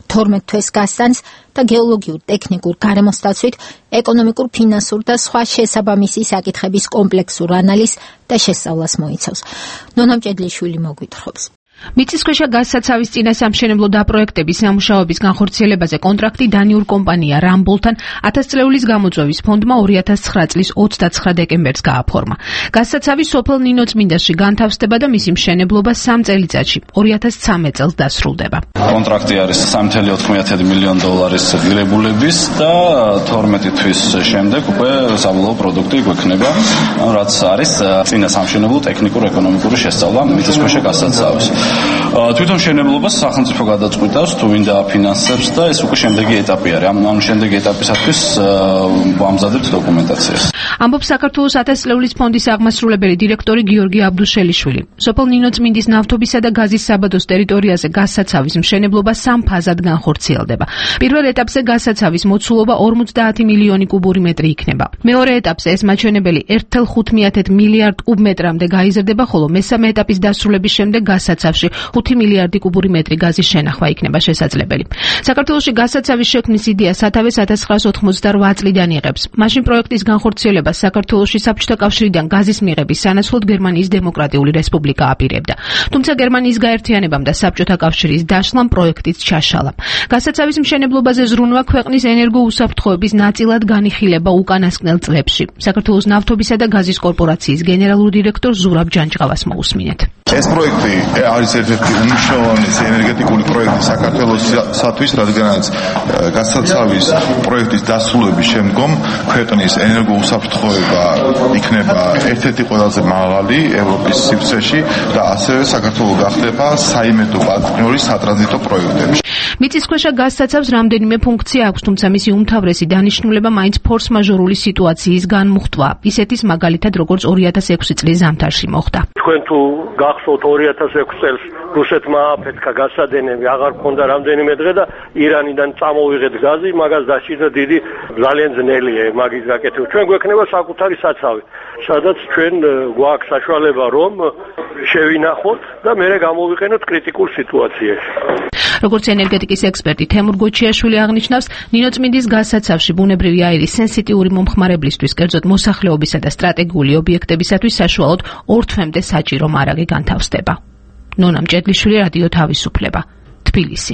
თორმეტ თვეს გასცანს და გეოლოგიურ, ტექნიკურ, გარემოსდაცვით, ეკონომიკურ, ფინანსურ და სხვა შესაბამისი საკითხების კომპლექსურ ანალიზს და შესწავლას მოიცავს. ნონა მჭედლიშვილი მოგვითხრობს. მიწისქვეშა გაზსაცავის წინასამშენებლო დაპროექტების სამუშაოების განხორციელებაზე კონტრაქტი დანიურ კომპანია რამბოლთან ათას წლეულის გამოწვევის ფონდმა ორი ათას ცხრა წლის ოცდაცხრა დეკემბერს გააფორმა. გაზსაცავი სოფელ ნინოწმინდაში განთავსდება და მისი მშენებლობა სამ წელიწადში ორი ათას ცხრამეტ წელს დასრულდება. კონტრაქტი არის სამი წელი ოთხმოცდაათი მილიონი დოლარის ღირებულების და თორმეტი თვის შემდეგ უკვე საბოლოო პროდუქტი გვექნება, რაც არის წინასამშენებლო ტექნიკურ-ეკონომიკური შესწავლა მიწისქვეშა გაზსაცავის. თვითონ მშენებლობას სახელმწიფო გადაწყვიტავს, თუ ვინ დააფინანსებს და ეს უკვე შემდეგი ეტაპი არის. ამ შემდეგი ეტაპისათვის ვამზადებთ დოკუმენტაციას. ამბობს საქართველოს ათას წლეულის ფონდის აღმასრულებელი დირექტორი გიორგი აბდუშელიშვილი. სოფელ ნინოწმინდის ნავთობისა და გაზის საბადოს ტერიტორიაზე გაზსაცავის მშენებლობა სამ ფაზად განხორციელდება. პირველ ეტაპზე გაზსაცავის მოცულობა ორმოცდაათი მილიონი კუბური მეტრი იქნება. მეორე ეტაპზე ეს მაჩვენებელი ერთ წელს ხუთმეტ მილიარდ კუბმეტრამდე გაიზრდება, ხოლო მესამე ეტაპის დასრულების შემდეგ გაზსაცავში ხუთი მილიარდი კუბური მეტრი გაზის შენახვა იქნება შესაძლებელი. საქართველოში გაზსაცავის შექმნის იდეა სათავეს ათას ცხრაასი ოთხმოცდარვა წლიდან იღებს. მაშინ პროექტის განხორციელებას საქართველოში საბჭოთა კავშირიდან გაზის მიღების სანაცვლოდ გერმანიის დემოკრატიული რესპუბლიკა აპირებდა. თუმცა გერმანიის გაერთიანებამ და საბჭოთა კავშირის დაშლამ პროექტიც ჩაშალა. გაზსაცავის მშენებლობაზე ზრუნვა ქვეყნის ენერგოუსაფრთხოების ნაწილად განიხილება უკანასკნელ წლებში. საქართველოს ნავთობისა და გაზის კორპორაციის გენერალურ დირექტორ ზურაბ ჯანჯღავას მოусმინეთ. ეს პროექტი არის ერთ-ერთი უმნიშვნელოვანესი ენერგეტიკული პროექტი საქართველოსთვის, რადგანაც გაზსაცავის პროექტის დასრულების შემდგომ ქვეყნის ენერგოუსაფრთხოება იქნება ერთ-ერთი ყველაზე მაღალი ევროპის სივრცეში და ასევე საქართველო გახდება საიმედო პარტნიორი სატრანზიტო პროექტებში. მიწისქვეშა გაზსაცავს რამდენიმე ფუნქცია აქვს, თუმცა მისი უმთავრესი დანიშნულება მაინც ფორს-მაჟორული სიტუაციის განმუხტვა, ისეთის მაგალითად როგორც ორი ათას ექვსი წლის ზამთარში მოხდა. თქვენ თუ გახსოვთ ორი ათას ექვსი წელს რუსეთმა აფეთქა გასადენები, აღარ ქონდა რამდენიმე დღე და ირანიდან წამოვიღეთ გაზი, მაგას დაჭირდა დიდი ძალიან ძნელია მაგის გაკეთება. ჩვენ გვექნება საკუთარი საცავი, სადაც ჩვენ გვაქვს საშუალება რომ შევინახოთ და მერე გამოვიყენოთ კრიტიკულ სიტუაციაში. როგორც ენერგეტიკის ექსპერტი თემურ გოჩიაშვილი აღნიშნავს, ნინოწმინდის გაზსაცავში ბუნებრივი აირის სენსიტიური მომხმარებლისთვის, კერძოდ მოსახლეობისა და სტრატეგიული ობიექტებისათვის საშუალოდ ორ თვემდე საჭირო მარაგი განთავსდება. ნონა მჭედლიშვილი, რადიო თავისუფლება, თბილისი.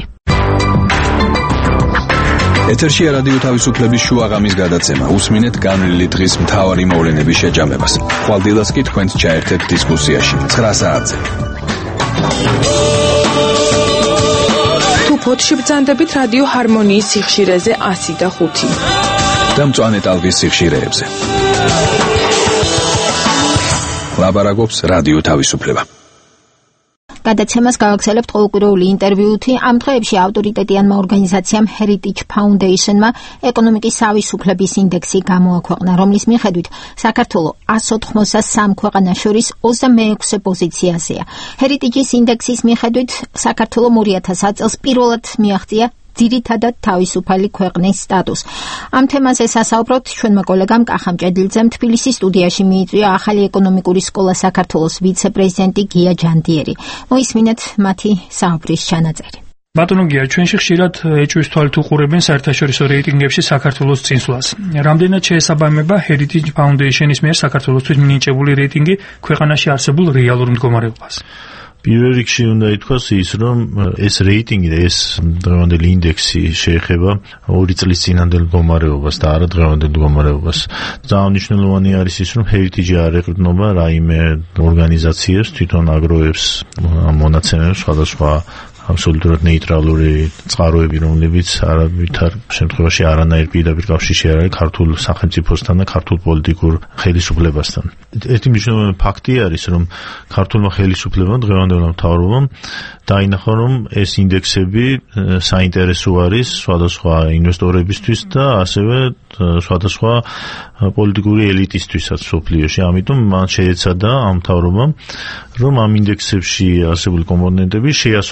ეთერშია რადიო თავისუფლების შუაღამის გადაცემა. უსმინეთ განვლილი დღის მთავარი მოვლენების შეჯამებას. ხვალდილას კი თქვენც ჩაერთეთ დისკუსიაში ცხრა საათზე. თუ ფოთში ბრძანდებით რადიო ჰარმონიის სიხშირეზე ასი და ხუთი. და მწვანე ტალღის სიხშირეებზე. ლაბარაკობს რადიო თავისუფლება. გადაცემას გავაგზავნებთ ყოველკვირეული ინტერვიუთი. ამ დღეებში ავტორიტეტიანმა ორგანიზაციამ Heritage Foundation-მა ეკონომიკის თავისუფლების ინდექსი გამოაქვეყნა, რომლის მიხედვით საქართველო ას ოთხმოცდასამ ქვეყანას შორის ოცდამეექვსე პოზიციაზეა. Heritage-ის ინდექსის მიხედვით საქართველომ ორი ათას ათი წელს პირველად მიაღწია ძირითადად თავისუფალი ქვეყნის სტატუსს. ამ თემაზე სასაუბროთ ჩვენმა კოლეგამ კახა მჭედლიძემ თბილისის სტუდიაში მიიწვია ახალი ეკონომიკური სკოლა საქართველოს ვიცე-პრეზიდენტი გია ჯანდიერი. მოისმინეთ მათი საუბრის ჩანაწერი. ბატონო გია, ჩვენში ხშირად ეჭვის თვალით უყურებენ საერთაშორისო რეიტინგებში საქართველოს წინსვლას. რამდენად შეესაბამება Heritage Foundation-ის მიერ საქართველოსთვის მინიჭებული რეიტინგი ქვეყანაში არსებულ რეალურ მდგომარეობას? პირველ რიგში უნდა ითქვას ის, რომ ეს რეიტინგი და ეს დღევანდელი ინდექსი შეეხება ორი წლის წინანდელ მდგომარეობას და არა დღევანდელ მდგომარეობას. ძალიან მნიშვნელოვანი არის ის, რომ Heritage არ ეყრდნობა რაიმე ორგანიზაციებს, თვითონ აგროვებს მონაცემებს სხვადასხვა აბსოლუტურად ნეიტრალური წყაროები, რომლებიც არავითარ შემთხვევაში არანაირ პირდაპირ კავშირში არ არის ქართულ სახელმწიფოსთან და ქართულ პოლიტიკურ ხელისუფლებასთან. ერთი მნიშვნელოვანი ფაქტი არის, რომ ქართულმა ხელისუფლებამ დღევანდელმა მთავრობამ დაინახა, რომ ეს ინდექსები საინტერესო არის სხვადასხვა ინვესტორებისთვის და ასევე სხვადასხვა პოლიტიკური ელიტისთვისაც სოფლიოში. ამიტომ მან შეეცადა ამ მთავრობამ, რომ ამ ინდექსებში არსებული კომპონენტები შეასრულოს და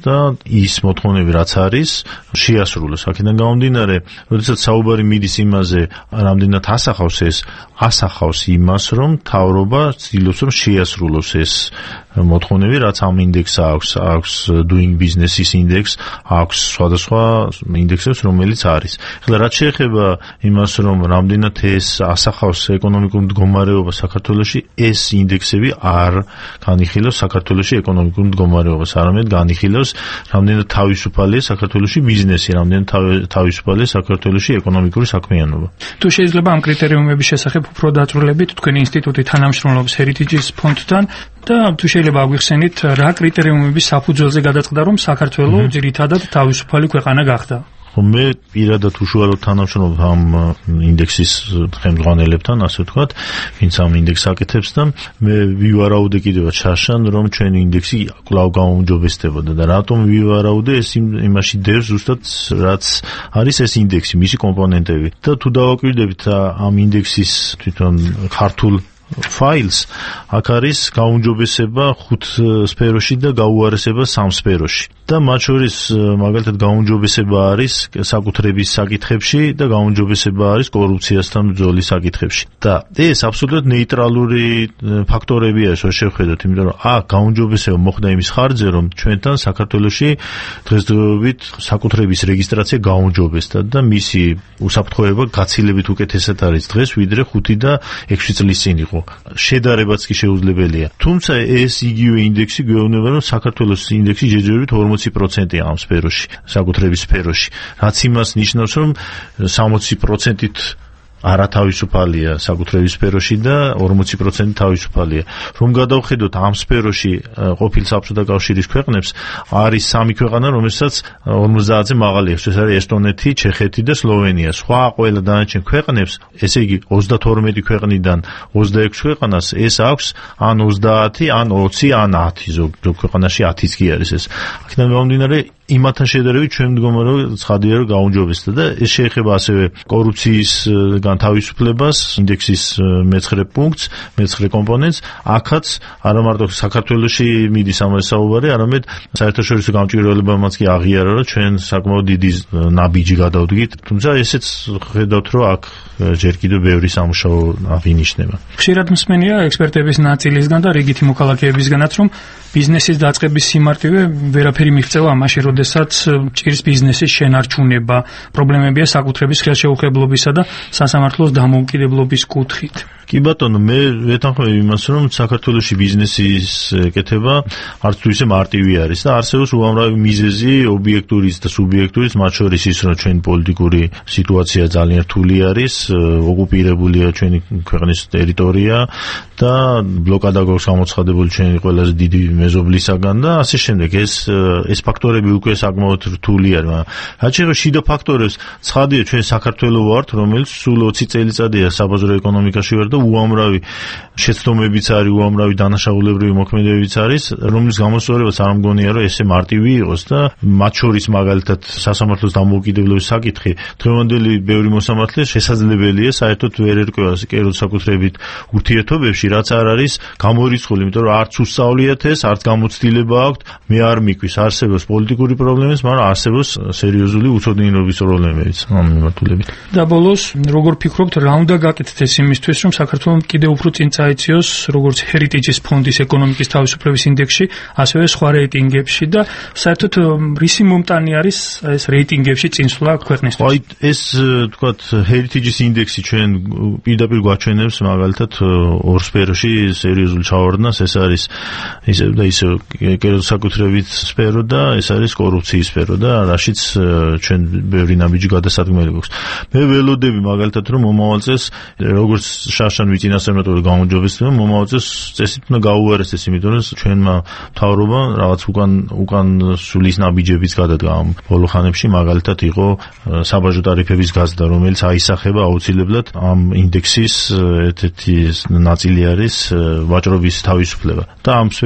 და ის მოთხოვნები რაც არის შეასრულოს. აქედან გამომდინარე, როდესაც საუბარი მიდის იმაზე, რამდენად ასახავს ეს, ასახავს იმას, რომ მთავრობა ცდილობს რომ შეასრულოს ეს მოთხოვნები, რაც ამ ინდექსს აქვს, აქვს doing business-ის ინდექს, აქვს სხვადასხვა ინდექსებს, რომელიც არის. ახლა რაც შეეხება იმას, რომ რამდენად ეს ასახავს ეკონომიკურ მდგომარეობას საქართველოში, ეს ინდექსები არ განიხილავს საქართველოში ეკონომიკურ მდგომარეობას, არამედ განიხილავს რამდენად თავისუფალია საქართველოში ბიზნესი, რამდენად თავისუფალია საქართველოში ეკონომიკური საქმიანობა. თუ შეიძლება ამ კრიტერიუმების შესახებ უფრო დაწვრილებით, თქვენი ინსტიტუტი თანამშრომლობს Heritage-ის ფონდთან და თუ შეიძლება აგვიხსენით, რა კრიტერიუმების საფუძველზე გადაწყდა, რომ საქართველო ძირითადად თავისუფალი ქვეყანა გახდა? მე პირადად უშუალოდ თანამშრომლობ ამ ინდექსის ხელმძღვანელებთან, ასე ვთქვათ, ვინც ამ ინდექსს აკეთებს და მე ვივარაუდე კიდევაც შარშან, რომ ჩვენი ინდექსი კვლავ გაუმჯობესდებოდა და რატომ ვივარაუდე, ეს იმაში დევს ზუსტად რაც არის ეს ინდექსი, მისი კომპონენტები. და თუ დავაკვირდებით ამ ინდექსის თვითონ ქართულ ფაილს, აქ არის გაუმჯობესება ხუთ სფეროში და გაუარესება სამ სფეროში. და მათ შორის მაგალითად გაუმჯობესება არის საკუთრების საკითხებში და გაუმჯობესება არის კორუფციასთან ბრძოლის საკითხებში. და ეს აბსოლუტურად ნეიტრალური ფაქტორები არის, რო შევხედოთ, იმიტომ რომ აქ გაუმჯობესება მოხდა იმის ხარჯზე, რომ ჩვენთან საქართველოში დღესდღეობით საკუთრების რეგისტრაცია გაუმჯობესდა და მისი უსაფრთხოება გაცილებით უკეთესად არის დღეს, ვიდრე ხუთი და ექვსი წლის წინ იყო. შედარებაც კი შეუძლებელია. თუმცა ეს იგივე ინდექსი გვეუბნება, რომ საქართველოს ინდექსი ჯერჯერობით ორმოცი პროცენტია ამ სფეროში, საკუთრების სფეროში, რაც იმას ნიშნავს, რომ სამოცი პროცენტით არათავისუფალია საკუთრების სფეროში და ორმოცი პროცენტი თავისუფალია. რომ გადავხედოთ ამ სფეროში ყოფილ საბჭოთა კავშირის ქვეყნებს, არის სამი ქვეყანა, რომელსაც ორმოცდაათზე მაღალი აქვს. ეს არის ესტონეთი, ჩეხეთი და სლოვენია. სხვა ყველა დანარჩენ ქვეყნებს, ესე იგი ოცდათორმეტი ქვეყნიდან ოცდაექვსი ქვეყანას ეს აქვს ან ოცდაათი, ან ოცი, ან ათი, ზოგ ქვეყანაში ათიც კი არის ეს. აქედან გამომდინარე, იმათთან შედარებით ჩვენ მდგომარეობა ცხადია რომ გაუმჯობესდა და ეს შეეხება ასევე კორუფციის განთავისუფლებას, ინდექსის მეცხრე პუნქტს, მეცხრე კომპონენტს. აქაც არა მარტო საქართველოში მიდის ამაზე საუბარი, არამედ საერთაშორისო გამჭვირვალებამაც კი აღიარა, რომ ჩვენ საკმაოდ დიდი ნაბიჯი გადავდგით, თუმცა ესეც ხედავთ, რომ აქ ჯერ კიდევ ბევრი სამუშაო აღინიშნება. ხშირად მსმენია ექსპერტების ნაწილისგან და რიგითი მოქალაქეებისგანაც, რომ ბიზნესის დაწყების სიმარტივე ვერაფერი მიღწევა ამაში, როდესაც ჭირს ბიზნესის შენარჩუნება, პრობლემებია საკუთრების ხელშეუხებლობისა და სასამართლოს დამოუკიდებლობის კუთხით. კი ბატონო, მე ვეთანხმები იმას, რომ საქართველოში ბიზნესის კეთება არც თუ ისე მარტივი არის და არსებობს უამრავი მიზეზი, ობიექტურიც და სუბიექტურიც, მათ შორის ის, რომ ჩვენი პოლიტიკური სიტუაცია ძალიან რთული არის, ოკუპირებულია ჩვენი ქვეყნის ტერიტორია და ბლოკადა გვაქვს გამოცხადებული ჩვენი ყველაზე დიდი მეზობლისაგან და ასე შემდეგ. ეს ეს ფაქტორები უკვე საკმაოდ რთული არის, მაგრამ რაც შეეხება შიდა ფაქტორებს, ცხადია ჩვენ საქართველო ვართ, რომელიც სულ ოცი წელიწადია საბაზრო ეკონომიკაში ვარ და უამრავი შეცდომებიც არის, უამრავი დანაშაულებრივი მოქმედებებიც არის, რომლის გამოსწორებაც არ მგონია, რომ ესე მარტივი იყოს და მათ შორის მაგალითად სასამართლოს დამოუკიდებლობის საკითხი დღევანდელი ბევრი მოსამართლე შესაძლებელია საერთოდ ვერ ერკვევა კერძო საკუთრებით ურთიერთობებში, რაც არ არის გამორიცხული, იმიტომ რომ არც უსწავლიათ ეს, არც გამოცდილება აქვთ, მე არ მიკვის, არსებობს პოლიტიკური პრობლემებიც, მაგრამ არსებობს სერიოზული უცოდინობის პრობლემებიც ამ მიმართულებით. და ბოლოს, როგორ ფიქრობთ, რა უნდა გაკეთდეს ეს იმისთვის, რომ საქართველოს კიდევ უფრო წინ წაეციოს, როგორც Heritage-ის ფონდის ეკონომიკის თავისუფლების ინდექსში, ასევე სხვა რეიტინგებში და საერთოდ რისი მომტანი არის ეს რეიტინგებში წინსვლა ქვეყნისთვის? აი, ეს თქვათ Heritage-ის ინდექსი ჩვენ პირდაპირ გვაჩვენებს მაგალითად ორ სფეროში სერიოზულ ჩავარდნას, ეს არის ისე და ისე კერძო საკუთრებით სფერო და ეს არის კორუფციის სფერო და რაშიც ჩვენ ბევრი ნაბიჯი გადასადგმელი გვაქვს. მე ველოდები მაგალითად რომ მომავალ წელს როგორც შარშან ვიწინასწარმეტყველო გამოჯობესდება, მომავალ წელს წესით უნდა გაუარესდეს, იმიტომ რომ ჩვენმა მთავრობამ რაღაც უკან უკან სულის ნაბიჯებიც გადადგა ამ ბოლო ხანებში, მაგალითად იყო საბაჟო ტარიფების გაზრდა, რომელიც აისახება აუცილებლად ამ ინდექსის ერთ-ერთი ნაწილი არის ვაჭრობის თავისუფლება და ამ სფეროში ჩვენ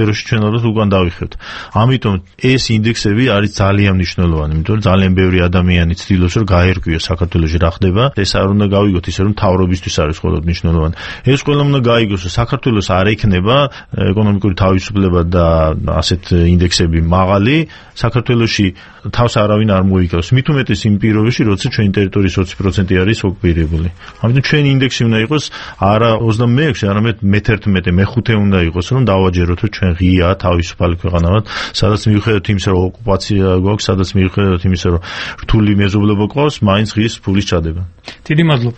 რაციონალურად უკან დავიხევთ. ამიტომ ეს ინდექსები არის ძალიან მნიშვნელოვანი, იმიტომ რომ ძალიან ბევრი ადამიანი ცდილობს რომ გაერკვიოს საქართველოში რა ხდება. ეს არ უნდა გავიგოთ ისე რომ მთავრობისთვის არის მხოლოდ მნიშვნელოვანი. ეს ყველა უნდა გაიგოს, რომ საქართველოს არ ექნება ეკონომიკური თავისუფლება და ასეთ ინდექსები მაღალი, საქართველოში თავს არავინ არ მოიკავს. მით უმეტეს იმ პირობებში, როცა ჩვენი ტერიტორიის ოცი პროცენტი არის ოკუპირებული. ამიტომ ჩვენი ინდექსი უნდა იყოს არა ოცდამეექვსი, არამედ მეთერთმეტე, მეხუთე უნდა იყოს, რომ დავაჯეროთ, რომ ჩვენ ღიაა თავისუფალი ქვეყანა ვართ, სადაც მიუხედავად იმისა, რომ ოკუპაცია გვაქვს, სადაც მიუხედავად იმისა, რომ რთული მეზობლობა გვყავს, მაინც ღიის ფულის ჩადება. დიდი მადლობა.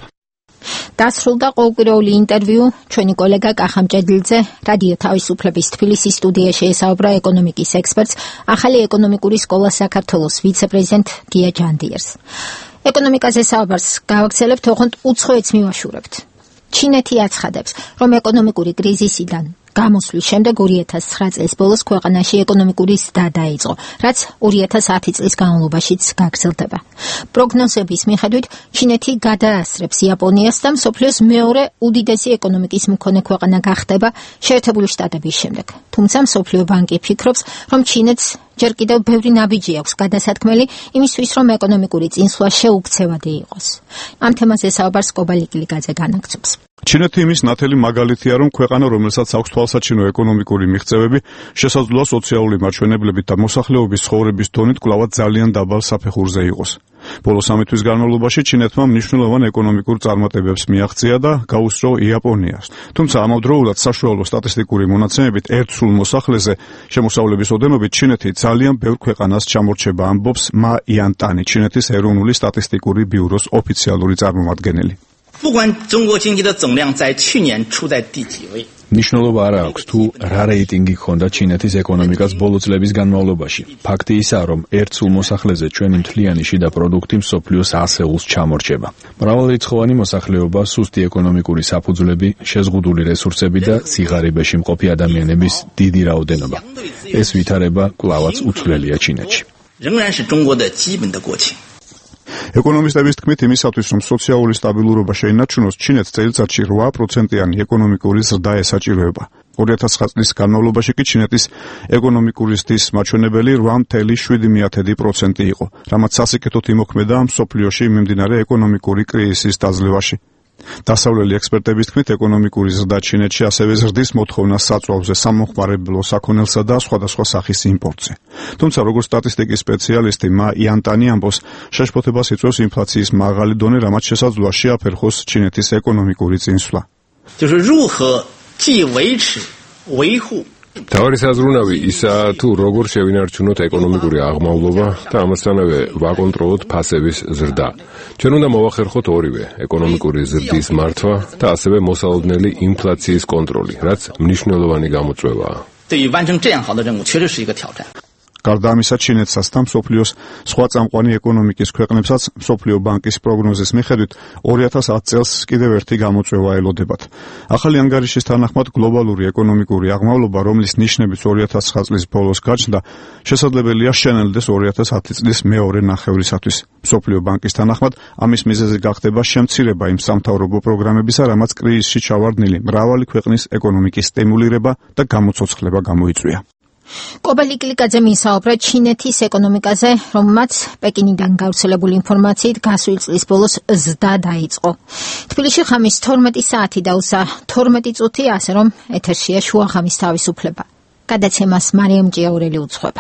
დასრულდა ყოველკვირეული ინტერვიუ. ჩვენი კოლეგა კახამ ჭედლიძე რადიო თავისუფლების თბილისის სტუდიაში ესაუბრა ეკონომიკის ექსპერტს, ახალი ეკონომიკური სკოლა საქართველოს ვიცე-პრეზიდენტ გია ჯანდიერს. ეკონომიკაზე საუბარს გავაგრძელებთ, ოღონდ უცხოეთს მივაშურებთ. ჩინეთი აცხადებს, რომ ეკონომიკური კრიზისიდან გამოსვლის შემდეგ ორი ათას ცხრა წლის ბოლოს ქვეყანაში ეკონომიკური ზრდა დაიწყო, რაც ორი ათას ათი წლის განმავლობაშიც გაგრძელდება. პროგნოზების მიხედვით, ჩინეთი გადაასწრებს იაპონიას და მსოფლიოს მეორე უდიდესი ეკონომიკის მქონე ქვეყანა გახდება შეერთებული შტატების შემდეგ. თუმცა მსოფლიო ბანკი ფიქრობს, რომ ჩინეთს ჯერ კიდევ ბევრი ნაბიჯი აქვს გადასათქმელი იმისთვის, რომ ეკონომიკური წინსვლა შეუქცევადი იყოს. ამ თემაზე საუბარს კობალიკილიკაძე განაგრძობს. ჩინეთი იმის ნათელი მაგალითია, რომ ქვეყანა, რომელსაც აქვს თვალსაჩინო ეკონომიკური მიღწევები, შესაძლოა სოციალური მაჩვენებლებით და მოსახლეობის ცხოვრების დონით კვლავ ძალიან დაბალ საფეხურზე იყოს. ბოლო სამი თვის განმავლობაში ჩინეთმა მნიშვნელოვან ეკონომიკურ წარმატებებს მიაღწია და გაუსწრო იაპონიას. თუმცა ამავდროულად საშუალო სტატისტიკური მონაცემებით ერთ სულ მოსახლეზე შემოსავლების ოდენობით ჩინეთი ძალიან ბევრ ქვეყანას ჩამორჩება, ამბობს მა იანტანი, ჩინეთის ეროვნული სტატისტიკური ბიუროს ოფიციალური წარმომადგენელი. 不管中国经济的总量在去年处在第几位。 მნიშვნელობა არ აქვს თუ რა რეიტინგი ჰქონდა ჩინეთის ეკონომიკას ბოლო წლების განმავლობაში. ფაქტი ისაა, რომ ერთ სულ მოსახლეზე ჩვენი მთლიანი შიდა პროდუქტი მსოფლიოს ასეულს ჩამორჩება. მრავალრიცხოვანი მოსახლეობა, სუსტი ეკონომიკური საფუძვლები, შეზღუდული რესურსები და სიღარიბეში მყოფი ადამიანების დიდი რაოდენობა. ეს ვითარება კვლავაც უცვლელია ჩინეთში. 仍然是中国的基本的国情。 ეკონომისტების თქმით, იმისათვის, რომ სოციალური სტაბილურობა შეინარჩუნოს, ჩინეთს წელიწადში რვა პროცენტიანი ეკონომიკური ზრდა ესაჭიროება. ორი ათას ცხრა წლის განმავლობაში კი ჩინეთის ეკონომიკური ზრდის მაჩვენებელი რვა ფاصლე შვიდი პროცენტი იყო, რამაც სასიკეთოდ იმოქმედა მსოფლიოში მიმდინარე ეკონომიკური კრიზისის დაძლევაში. დასავლელი ექსპერტების თქმით, ეკონომიკური ზრდა ჩინეთში ასევე ზრდის მოთხოვნას საწვავზე, სამომხმარებლო საქონელსა და სხვადასხვა სახის იმპორტზე. თუმცა, როგორც სტატისტიკის სპეციალისტი მა იანტანი ამბობს, შეშფოთებას იწვევს ინფლაციის მაღალი დონე, რამაც შესაძლოა შეაფერხოს ჩინეთის ეკონომიკური წინსვლა. 就是如何既维持维护 თავარი საზრუნავი ისაა, თუ როგორ შევინარჩუნოთ ეკონომიკური აღმავლობა და ამასთანავე ვაკონტროლოთ ფასების ზრდა. ჩვენ უნდა მოვახერხოთ ორივე, ეკონომიკური ზრდის მართვა და ასევე მოსალოდნელი ინფლაციის კონტროლი, რაც მნიშვნელოვანი გამოწვევაა. 对于完成这样好的任务，确实是一个挑战。 გარდა ამისა, ჩინეთსაც და მსოფლიოს სხვა წამყვანი ეკონომიკის ქვეყნებსაც მსოფლიო ბანკის პროგნოზის მიხედვით ორი ათას ათი წელს კიდევ ერთი გამოწვევა ელოდებათ. ახალი ანგარიშის თანახმად გლობალური ეკონომიკური აღმავლობა, რომლის ნიშნებიც ორი ათას ცხრა წლის ბოლოს გაჩნდა, შესაძლებელია შენელდეს ორი ათას ათი წლის მეორე ნახევრისათვის. მსოფლიო ბანკის თანახმად, ამის მიზეზი გახდება შემცირება იმ სამთავრობო პროგრამებისა, რამაც კრიზისში ჩავარდნილი მრავალი ქვეყნის ეკონომიკის სტიმულირება და გამოცოცხლება გამოიწვია. კობალიკილიკაძე მისაუბრა ჩინეთის ეკონომიკაზე, რომელმაც პეკინიდან გავრცელებული ინფორმაციით გასული წლის ბოლოს ზრდა დაიწყო. თბილისში ხამის თორმეტი საათი დაუსა თორმეტი წუთი, ასე რომ ეთერშია შუახამის თავისუფლება. გადაცემას მარიამ ჭიაურელი უძღვება.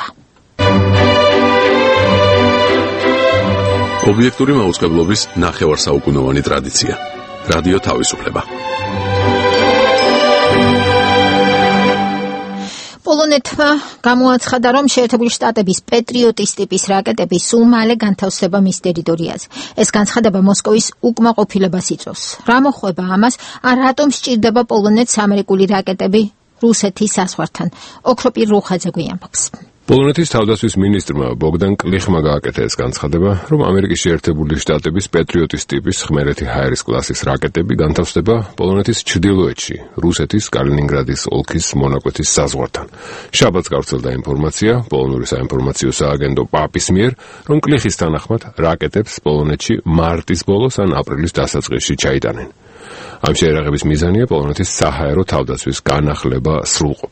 ობიექტური მაუწყებლობის ნახევარსაუკუნოვანი ტრადიცია. რადიო თავისუფლება. პოლონეთმა გამოაცხადა, რომ შეერთებული შტატების პეტრიოტის ტიპის რაკეტები სულ მალე განთავსდება მის ტერიტორიაზე. ეს განცხადება მოსკოვის უკმაყოფილებას იწვევს. რა მოხვება ამას, ან რატომ სჭირდება პოლონეთს ამერიკული რაკეტები რუსეთის საზღვართან? ოქროპირ რუხაძე გვიამბობს. პოლონეთის თავდაცვის მინისტრმა ბოგდან კლიხმა გააკეთა ეს განცხადება, რომ ამერიკის შეერთებული შტატების პეტრიოტის ტიპის ხმერეთი ჰაერის კლასის რაკეტები განთავსდება პოლონეთის ჩრდილოეთში, რუსეთის კალინინგრადის ოლქის მონაკვეთის საზღვართან. შაბათს გავრცელდა ინფორმაცია პოლონური საინფორმაციო სააგენტო პაპის მიერ, რომ კლიხის თანახმად რაკეტებს პოლონეთში მარტის ბოლოს ან აპრილის დასაწყისში ჩაიტანენ. ამ შეერაღების მიზანია პოლონეთის საჰაერო თავდაცვის განახლება სრულყოფა.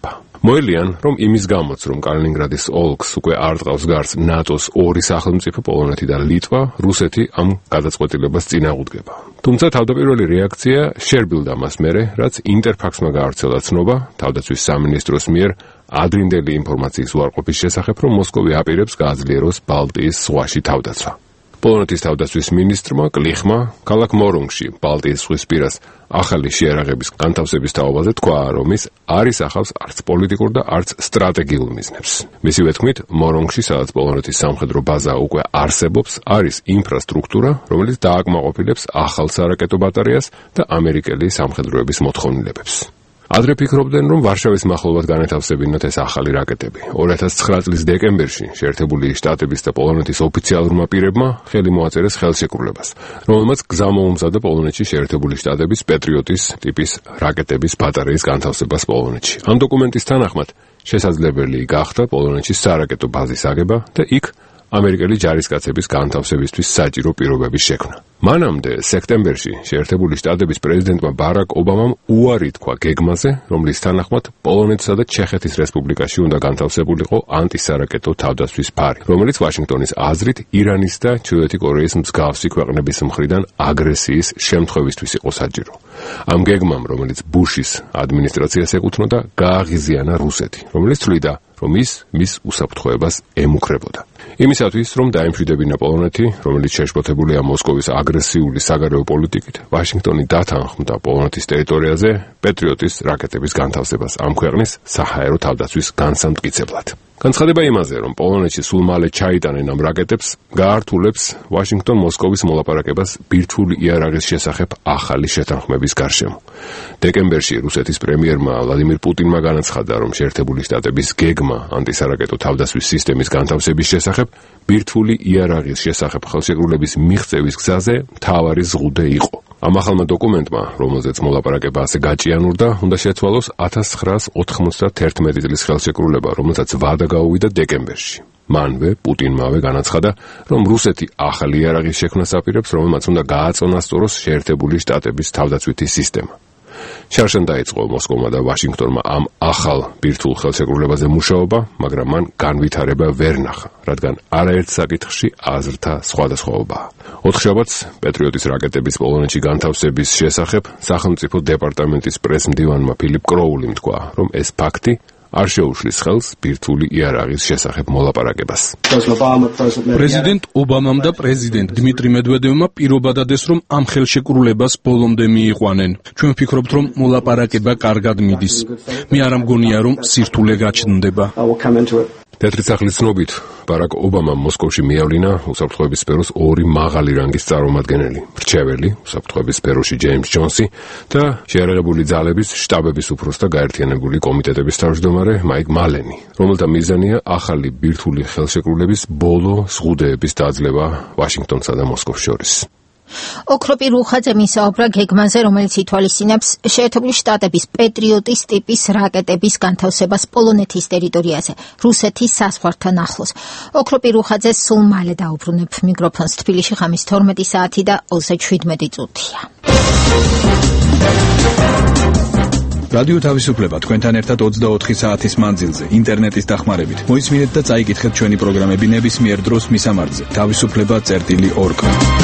მოელიან, რომ იმის გამოც, რომ კალინინგრადის ოლქს უკვე არ ტყავს გარს ნატოს ორი სახელმწიფო, პოლონეთი და ლიტვა, რუსეთი ამ გადაწყვეტილებას წინააღმდეგება. თუმცა თავდაპირველი რეაქცია შერბილდა მას მერე, რაც ინტერფაქსმა გაავრცელა ცნობა თავდაცვის სამინისტროს მიერ ადრინდელი ინფორმაციის უარყოფის შესახებ, რომ მოსკოვი აპირებს გააძლიეროს ბალტიის ზღვაში თავდაცვა. პოლონეთის თავდაცვის მინისტრმა კლიხმა ქალაქ მორონგში, ბალტიის ზღვის პირას, ახალი შეიარაღების განთავსების თაობაზე თქვა, რომ ის არ ისახავს არც პოლიტიკურ და არც სტრატეგიულ მიზნებს. მისივე თქმით, მორონგში, სადაც პოლონეთის სამხედრო ბაზა უკვე არსებობს, არის ინფრასტრუქტურა, რომელიც დააკმაყოფილებს ახალ სარაკეტო ბატარეას და ამერიკელი სამხედროების მოთხოვნილებებს. ადრე ფიქრობდნენ, რომ ვარშავის მახლობლად განეთავსებინათ ეს ახალი რაკეტები. ორი ათას ცხრა წლის დეკემბერში შეერთებული შტატების და პოლონეთის ოფიციალურმა პირებმა ხელი მოაწერეს ხელშეკრულებას, რომელმაც გზა მოუმზადა პოლონეთში შეერთებული შტატების პეტრიოტის ტიპის რაკეტების ბატარეის განთავსებას პოლონეთში. ამ დოკუმენტის თანახმად შესაძლებელი გახდა პოლონეთში სარაკეტო ბაზის აგება და იქ ამერიკელი ჯარისკაცების განთავსებისთვის საჭირო პირობების შექმნა. მანამდე, სექტემბერში, შეერთებული შტატების პრეზიდენტმა ბარაკ ობამამ უარი თქვა გეგმაზე, რომლის თანახმად პოლონეთსა და ჩეხეთის რესპუბლიკაში უნდა განთავსებულიყო ანტისარაკეტო თავდაცვის ფარი, რომელიც ვაშინგტონის აზრით ირანის და ჩრდილოეთი კორეის მსგავსი ქვეყნების მხრიდან აგრესიის შემთხვევისთვის იყო საჭირო. ამ გეგმამ, რომელიც ბუშის ადმინისტრაციას ეკუთვნოდა, გააღიზიანა რუსეთი, რომელიც თვლიდა, რომ ის მის უსაფრთხოებას ემუქრებოდა. იმისათვის, რომ დაემშვიდებინა პოლონეთი, რომელიც შეშფოთებულია მოსკოვის აგრესიული საგარეო პოლიტიკით, ვაშინგტონი დათანხმდა პოლონეთის ტერიტორიაზე პეტრიოტის რაკეტების განთავსებას ამ ქვეყნის საჰაერო თავდაცვის განსამტკიცებლად. განცხადება იმაზე, რომ პოლონეთში სულ მალე ჩაიტანენ ამ რაკეტებს, გაართულებს ვაშინგტონ-მოსკოვის მოლაპარაკებას ბირთვული იარაღის შესახებ ახალი შეთანხმების გარშემო. დეკემბერში რუსეთის პრემიერმა ვლადიმირ პუტინმა განაცხადა, რომ შეერთებული შტატების გეგმა ანტისარაკეტო თავდაცვის სისტემის განთავსების შესახებ ბირთვული იარაღის შესახებ ხელშეკრულების მიღწევის გზაზე მთავარი ზღუდე იყო. ამ ახალმა დოკუმენტმა, რომელზეც მოლაპარაკება ასე გაჭიანურდა, უნდა შეცვალოს ათას ცხრაას ოთხმოცდაათი წლის ხელშეკრულება, რომელსაც ვადა გაუვიდა დეკემბერში. მანვე პუტინმავე განაცხადა, რომ რუსეთი ახალი იარაღის შექმნას აპირებს, რომელმაც უნდა გააწონასწოროს შეერთებული შტატების თავდაცვითი სისტემა. შარშან დაიწყო მოსკოვმა და ვაშინგტონმა ამ ახალ ბირთვულ ხელშეკრულებაზე მუშაობა, მაგრამ მან განვითარება ვერ ნახა, რადგან არაერთ საკითხში აზრთა სხვადასხვაობაა. ოთხშაბათს პეტრიოტის რაკეტების პოლონეთში განთავსების შესახებ სახელმწიფო დეპარტამენტის პრესმდივანმა ფილიპ კროულიმ თქვა, რომ ეს ფაქტი არ შეუშლის ხელს ბირთვული იარაღის შესახებ მოლაპარაკებას. პრეზიდენტ ობამამ და პრეზიდენტ დმიტრი მედვედევმა პირობა დადეს, რომ ამ ხელშეკრულებას ბოლომდე მიიყვანენ. ჩვენ ვფიქრობთ, რომ მოლაპარაკება კარგად მიდის. მე არ მგონია, რომ სირთულე გაჩნდება. თეთრი სახლის ცნობით, ბარაკ ობამამ მოსკოვში მიავლინა უსაფრთხოების სფეროს ორი მაღალი რანგის წარმომადგენელი, მრჩეველი უსაფრთხოების სფეროში ჯეიმს ჯონსი და შეიარაღებული ძალების შტაბების უფროსთა გაერთიანებული კომიტეტების თავმჯდომარე მაიკ მალენი, რომელთა მიზანია ახალი ბირთვული ხელშეკრულების ბოლო ზღუდეების დაძლევა ვაშინგტონსა და მოსკოვს შორის. ოქროპი რუხაძე მისაუბრა გეგმაზე, რომელიც ითვალისწინებს შეერთებული შტატების პეტრიოტის ტიპის რაკეტების განთავსებას პოლონეთის ტერიტორიაზე, რუსეთის საზღვართან ახლოს. ოქროპი რუხაძე სულ მალე დაუბრუნებ მიკროფონს. თბილისში ღამის თორმეტი საათი და ოცდაშვიდმეტი წუთია. რადიო თავისუფლება თქვენთან ერთად ოცდაოთხი საათის მანძილზე, ინტერნეტის დახმარებით. მოისმინეთ და წაიკითხეთ ჩვენი პროგრამები ნებისმიერ დროს მისამართზე. თავისუფლება წერტილი ორ.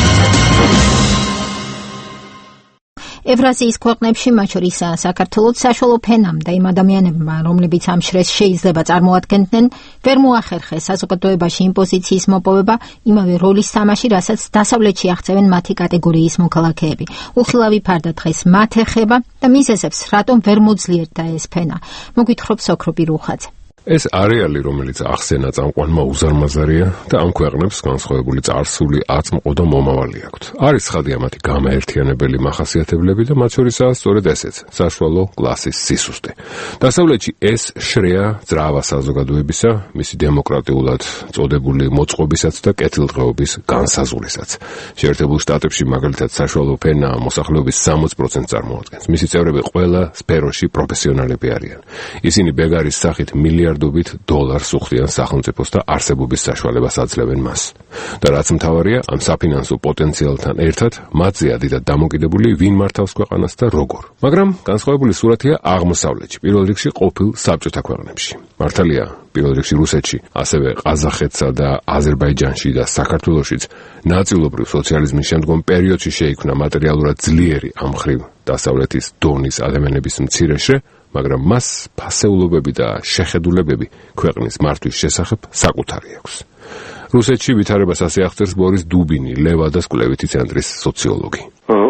ევრაზიის ქვეყნებში, მათ შორისაა საქართველოც, საშუალო ფენამ და იმ ადამიანებმა, რომლებიც ამ შრეს შეიძლება წარმოადგენდნენ, ვერ მოახერხეს საზოგადოებაში იმპოზიციის მოპოვება, იმავე როლის თამაში, რასაც დასავლეთში აღწევენ მათი კატეგორიის მოქალაქეები. უხილავი ფარდა დღეს მათ ეხება და მიზეზებს რატომ ვერ მოძლიერთდა ეს ფენა, მოგვითხრობს ოქროპი რუხაძე. ეს არეალი, რომელიც ახსენა წამყვანმა უზარმაზარია და ამ ქვეყნებს განსხვავებული წარსული აწმყო და მომავალი აქვთ. არის ცხადია მათი გამაერთიანებელი მახასიათებლები და მათ შორისაა სწორედ ესეც, საშუალო კლასის სისუსტე. დასავლეთში ეს შრეა ძრავა საზოგადოებისა, მისი დემოკრატიულად წოდებული მოწყობისაც და კეთილდღეობის განსაზღვრისაც. შეერთებულ შტატებში მაგალითად საშუალო ფენა მოსახლეობის სამოცი პროცენტს წარმოადგენს. მისი წევრები ყველა სფეროში პროფესიონალები არიან. ისინი ბეგარის სახით მილიარდ ფარდობით დოლარს უხდიან სახელმწიფოს და არსებობის საშუალებას აძლევენ მას. და რაც მთავარია, ამ საფინანსო პოტენციალთან ერთად მათზეა დიდად დამოკიდებული ვინ მართავს ქვეყანას და როგორ. მაგრამ განსხვავებული სურათია აღმოსავლეთში, პირველ რიგში ყოფილ საბჭოთა ქვეყნებში. მართალია, პირველ რიგში რუსეთში, ასევე ყაზახეთსა და აზერბაიჯანში და საქართველოშიც ნაწილობრივ სოციალიზმის შემდგომ პერიოდში შეიქმნა მატერიალურად ძლიერი ამ მხრივ დასავლეთის დონის ადამიანების მცირეშრე, მაგრამ მას ფასეულობები და შეხედულებები ქვეყნის მართვის შესახებ საკუთარი აქვს. რუსეთში ვითარებას ასე აღწერს ბორის დუბინი, ლევადას კვლევითი ცენტრის სოციოლოგი.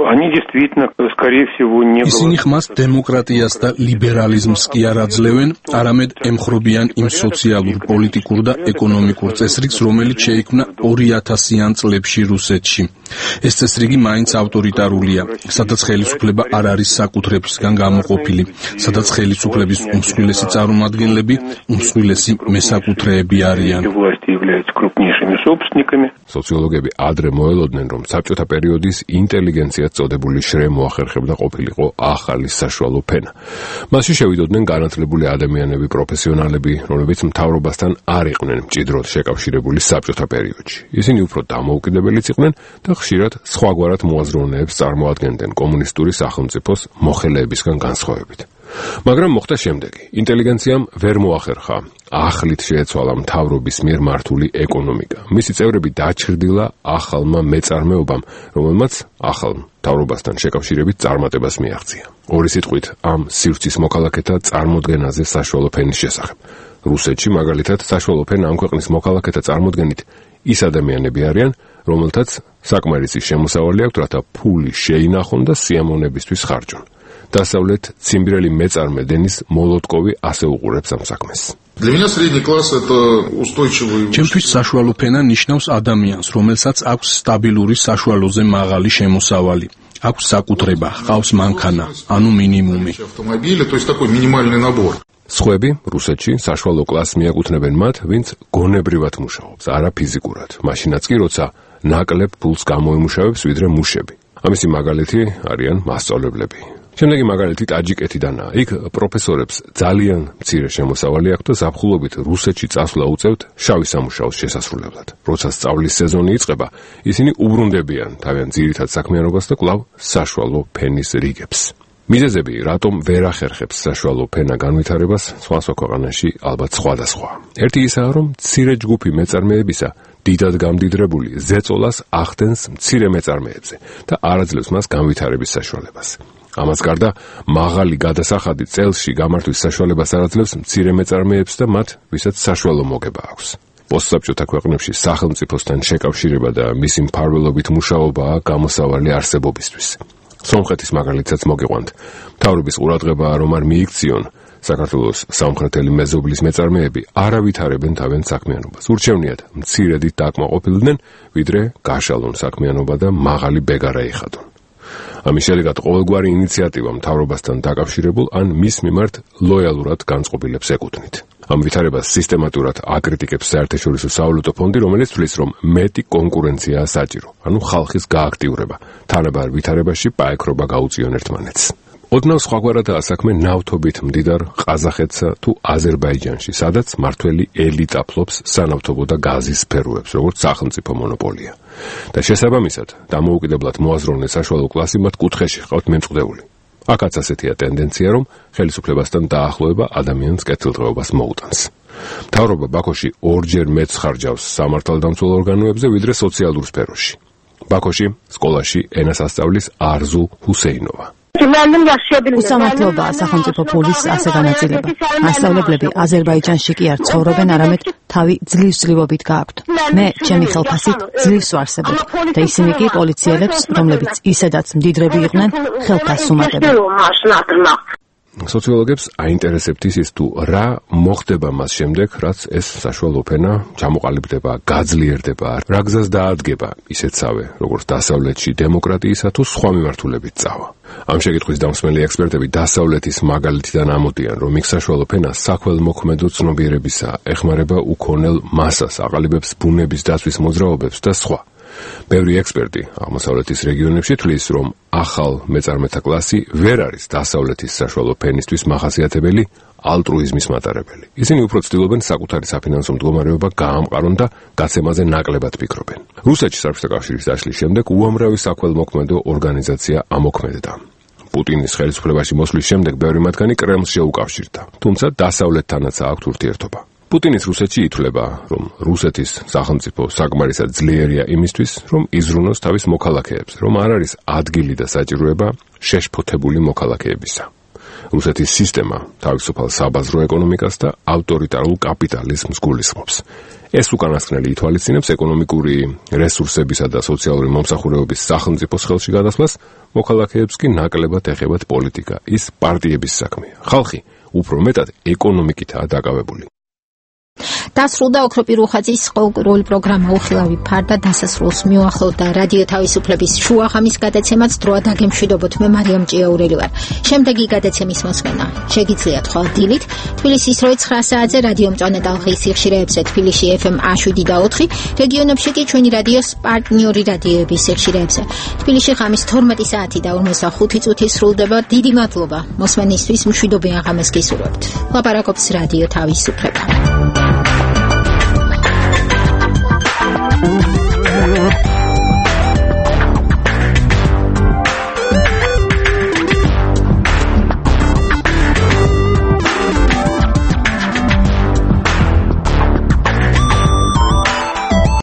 ისინი ხმას დემოკრატიას და ლიბერალიზმს კი არ აძლევენ, არამედ ემხრობიან იმ სოციალურ, პოლიტიკურ და ეკონომიკურ წესრიგს, რომელიც შეიქმნა ორი ათასიან წლებში რუსეთში. ეს წესრიგი მაინც ავტორიტარულია, სადაც ხელისუფლება არ არის საკუთრებისგან გამოყოფილი, სადაც ხელისუფლების უმსხვილესი წარმომადგენლები უმსხვილესი მესაკუთრეები არიან. სოციოლოგები ადრე მოელოდნენ, რომ საბჭოთა პერიოდის ინტელიგენციას წოდებული შრე მოახერხებდა ყოფილიყო ახალი საშუალო ფენა. მასში შევიდოდნენ განათლებული ადამიანები, პროფესიონალები, რომლებიც მთავრობასთან არ იყვნენ მჭიდროდ შეკავშირებული საბჭოთა პერიოდში. ისინი უფრო დამოუკიდებელიც იყვნენ და ხშირად სხვაგვარად მოაზროვნეებს წარმოადგენდნენ კომუნისტური სახელმწიფოს მოხელეებისგან განსხვავებით. მაგრამ მოხდა შემდეგი. ინტელიგენციამ ვერ მოახერხა ახლით შეეცვალა მთავრობის მიერ მართული ეკონომიკა. მისი წევრები დაჩრდილა ახალმა მეწარმეობამ, რომელმაც ახალ მთავრობასთან შეკავშირებით წარმატებას მიაღწია. ორი სიტყვით ამ სივრცის მოქალაქეთა წარმოდგენაზე საშუალო ფენის შესახებ. რუსეთში მაგალითად საშუალო ფენა ამ ქვეყნის მოქალაქეთა წარმოდგენით ის ადამიანები არიან, რომელთაც საკმარისი შემოსავალი აქვთ, რათა ფული შეინახონ და სიამოვნებისთვის ხარჯონ. დასავლეთ ციმბირელი მეწარმე დენის მოლოტკოვი ასე უყურებს ამ საქმეს. ჩემთვის საშუალო ფენა ნიშნავს ადამიანს, რომელსაც აქვს სტაბილური საშუალოზე მაღალი შემოსავალი. აქვს საკუთრება, ჰყავს მანქანა, ანუ მინიმუმი. სხვები რუსეთში საშუალო კლასს მიაკუთვნებენ მათ, ვინც გონებრივად მუშაობს, არა ფიზიკურად. მაშინაც კი როცა ნაკლებ ფულს გამოიმუშავებს, ვიდრე მუშები. ამისი მაგალითი არიან მასწავლებლები. შემდეგი მაგალითი ტაჯიკეთიდანაა. იქ პროფესორებს ძალიან მცირე შემოსავალი აქვთ და ზაფხულობით რუსეთში წასვლა უწევთ შავი სამუშაოს შესასრულებლად. როცა სწავლის სეზონი იწყება, ისინი უბრუნდებიან თავიანთ ძირითად საქმიანობას და კვლავ საშუალო ფენის რიგებს. მიზეზები, რატომ ვერ ახერხებს საშუალო ფენა განვითარებას, სხვა ქვეყანაში ალბათ სხვადასხვა. ერთი ისაა, რომ მცირე ჯგუფი მეწარმეებისა დიდად გამდიდრებული ზეწოლას ახდენს მცირე მეწარმეებზე და არ აძლევს მას განვითარების საშუალებას. ამას გარდა, მაღალი გადასახადი წელსში გამართვის საშუალებას არ აძლევს მცირე მეწარმეებს და მათ, ვისაც საშუალო მოგება აქვს. პოსტსაბჭოთა ქვეყნებში სახელმწიფოსთან შეკავშირება და მისი მფარველობით მუშაობაა გამოსავალი არსებობისთვის. სომხეთის მაგალითსაც მოგიყვანთ. მთავრობის ყურადღება რომ არ მიიქციონ, საქართველოს სამხრეთელი მეზობლის მეწარმეები არავითარებენ თავიანთ საქმიანობას. ურჩევნიათ მცირედით დაკმაყოფილდნენ, ვიდრე გაშალონ საქმიანობა და მაღალი ბეგარა იხადონ. ამის შედეგად ყოველგვარი ინიციატივა მთავრობასთან დაკავშირებულ ან მის მიმართ ლოიალურად განწყობილებს ეკუთვნით. ამ ვითარებას სისტემატურად აკრიტიკებს საერთაშორისო სავალუტო ფონდი, რომელიც თვლის, რომ მეტი კონკურენციაა საჭირო, ანუ ხალხის გააქტიურება, თანაბარ ვითარებაში პაექრობა გაუწიონ ერთმანეთს. ოდნავ სხვაგვარადაა საქმე ნავთობით მდიდარ ყაზახეთსა თუ აზერბაიჯანში, სადაც მართველი ელიტა ფლობს სანავთობო და გაზის სფეროებს, როგორც სახელმწიფო მონოპოლია. და შესაბამისად, დამოუკიდებლად მოაზროვნე საშუალო კლასი მათ კუთხეში ჰყავთ მემწყდეული. აქაც ასეთია ტენდენცია, რომ ხელისუფლებასთან დაახლოება ადამიანს კეთილდღეობას მოუტანს. მთავრობა ბაქოში ორჯერ მეც ხარჯავს სამართალდამცველ ორგანოებზე, ვიდრე სოციალურ სფეროში. ბაქოში, სკოლაში ენას ასწავლის არზუ ჰუსეინოვა. უსამართლობაა სახელმწიფო ფულის ასე განაწილება. მასწავლებლები აზერბაიჯანში კი არ ცხოვრობენ, არამედ თავი ძლივ-ძლივობით გააქვთ. მე ჩემი ხელფასით ძლივს ვარსებობ და ისინი კი პოლიციელებს, რომლებიც ისედაც მდიდრები იყვნენ, ხელფასს უმატებენ. სოციოლოგებს აინტერესებთ ის თუ რა მოხდება მას შემდეგ, რაც ეს საშუალო ფენა ჩამოყალიბდება, გაძლიერდება, რა გზას დაადგება ისეთსავე, როგორც დასავლეთში დემოკრატიისა თუ სხვა მიმართულებით წავა. ამ შეკითხვის დამსმელი ექსპერტები დასავლეთის მაგალითიდან ამოდიან, რომ იქ საშუალო ფენა საქველმოქმედო ცნობიერებისა, ეხმარება უქონელ მასას, აყალიბებს ბუნების დაცვის მოძრაობებს და სხვა. ბევრი ექსპერტი აღმოსავლეთის რეგიონებში თვლის, რომ ახალ მეწარმეთა კლასი ვერ არის დასავლეთის საშუალო ფენისთვის მახასიათებელი ალტრუიზმის მატარებელი. ისინი უფრო ცდილობენ საკუთარი საფინანსო მდგომარეობა გაამყარონ და გაცემაზე ნაკლებად ფიქრობენ. რუსეთში საბჭოთა კავშირის დაშლის შემდეგ უამრავი საქველმოქმედო ორგანიზაცია ამოქმედდა. პუტინის ხელისუფლებაში მოსვლის შემდეგ ბევრი მათგანი კრემლს შეუკავშირდა, თუმცა დასავლეთთანაც აქვთ ურთიერთობა. პუტინის რუსეთში ითვლება, რომ რუსეთის სახელმწიფო საკმარისად ძლიერია იმისთვის, რომ იზრუნოს თავის მოქალაქეებს, რომ არ არის ადგილი და საჭიროება შეშფოთებული მოქალაქეებისა. რუსეთის სისტემა თავისუფალ საბაზრო ეკონომიკას და ავტორიტარულ კაპიტალიზმს გულისხმობს. ეს უკანასკნელი ითვალისწინებს ეკონომიკური რესურსებისა და სოციალური მომსახურებების სახელმწიფოს ხელში გადასვლას, მოქალაქეებს კი ნაკლებად ეხებათ პოლიტიკა, ის პარტიების საქმეა. ხალხი უფრო მეტად ეკონომიკითაა დაკავებული. დასრულდა ოქროპირ უხაძის ყოველკვირეული პროგრამა უხილავი ფარდა დასასრულს მიუახლოვდა რადიო თავისუფლების შუაღამის გადაცემაც დროა დაგემშვიდობოთ მე მარიამ ჭიაურელი ვარ. შემდეგი გადაცემის მოსმენა შეგიძლიათ ხვალ დილით თბილისის როი ცხრა საათზე რადიო მწვანე ტალღის სიხშირეებზე თბილისში ეფ ემ შვიდ და ოთხი, რეგიონებში კი ჩვენი რადიოს პარტნიორი რადიოების სიხშირეებზე. თბილისში ღამის თორმეტი საათი და ორმოცდახუთი წუთი სრულდება. დიდი მადლობა მოსმენისთვის, მშვიდობიან ღამეს გისურვებთ. ლაპარაკობს რადიო თავისუფლება.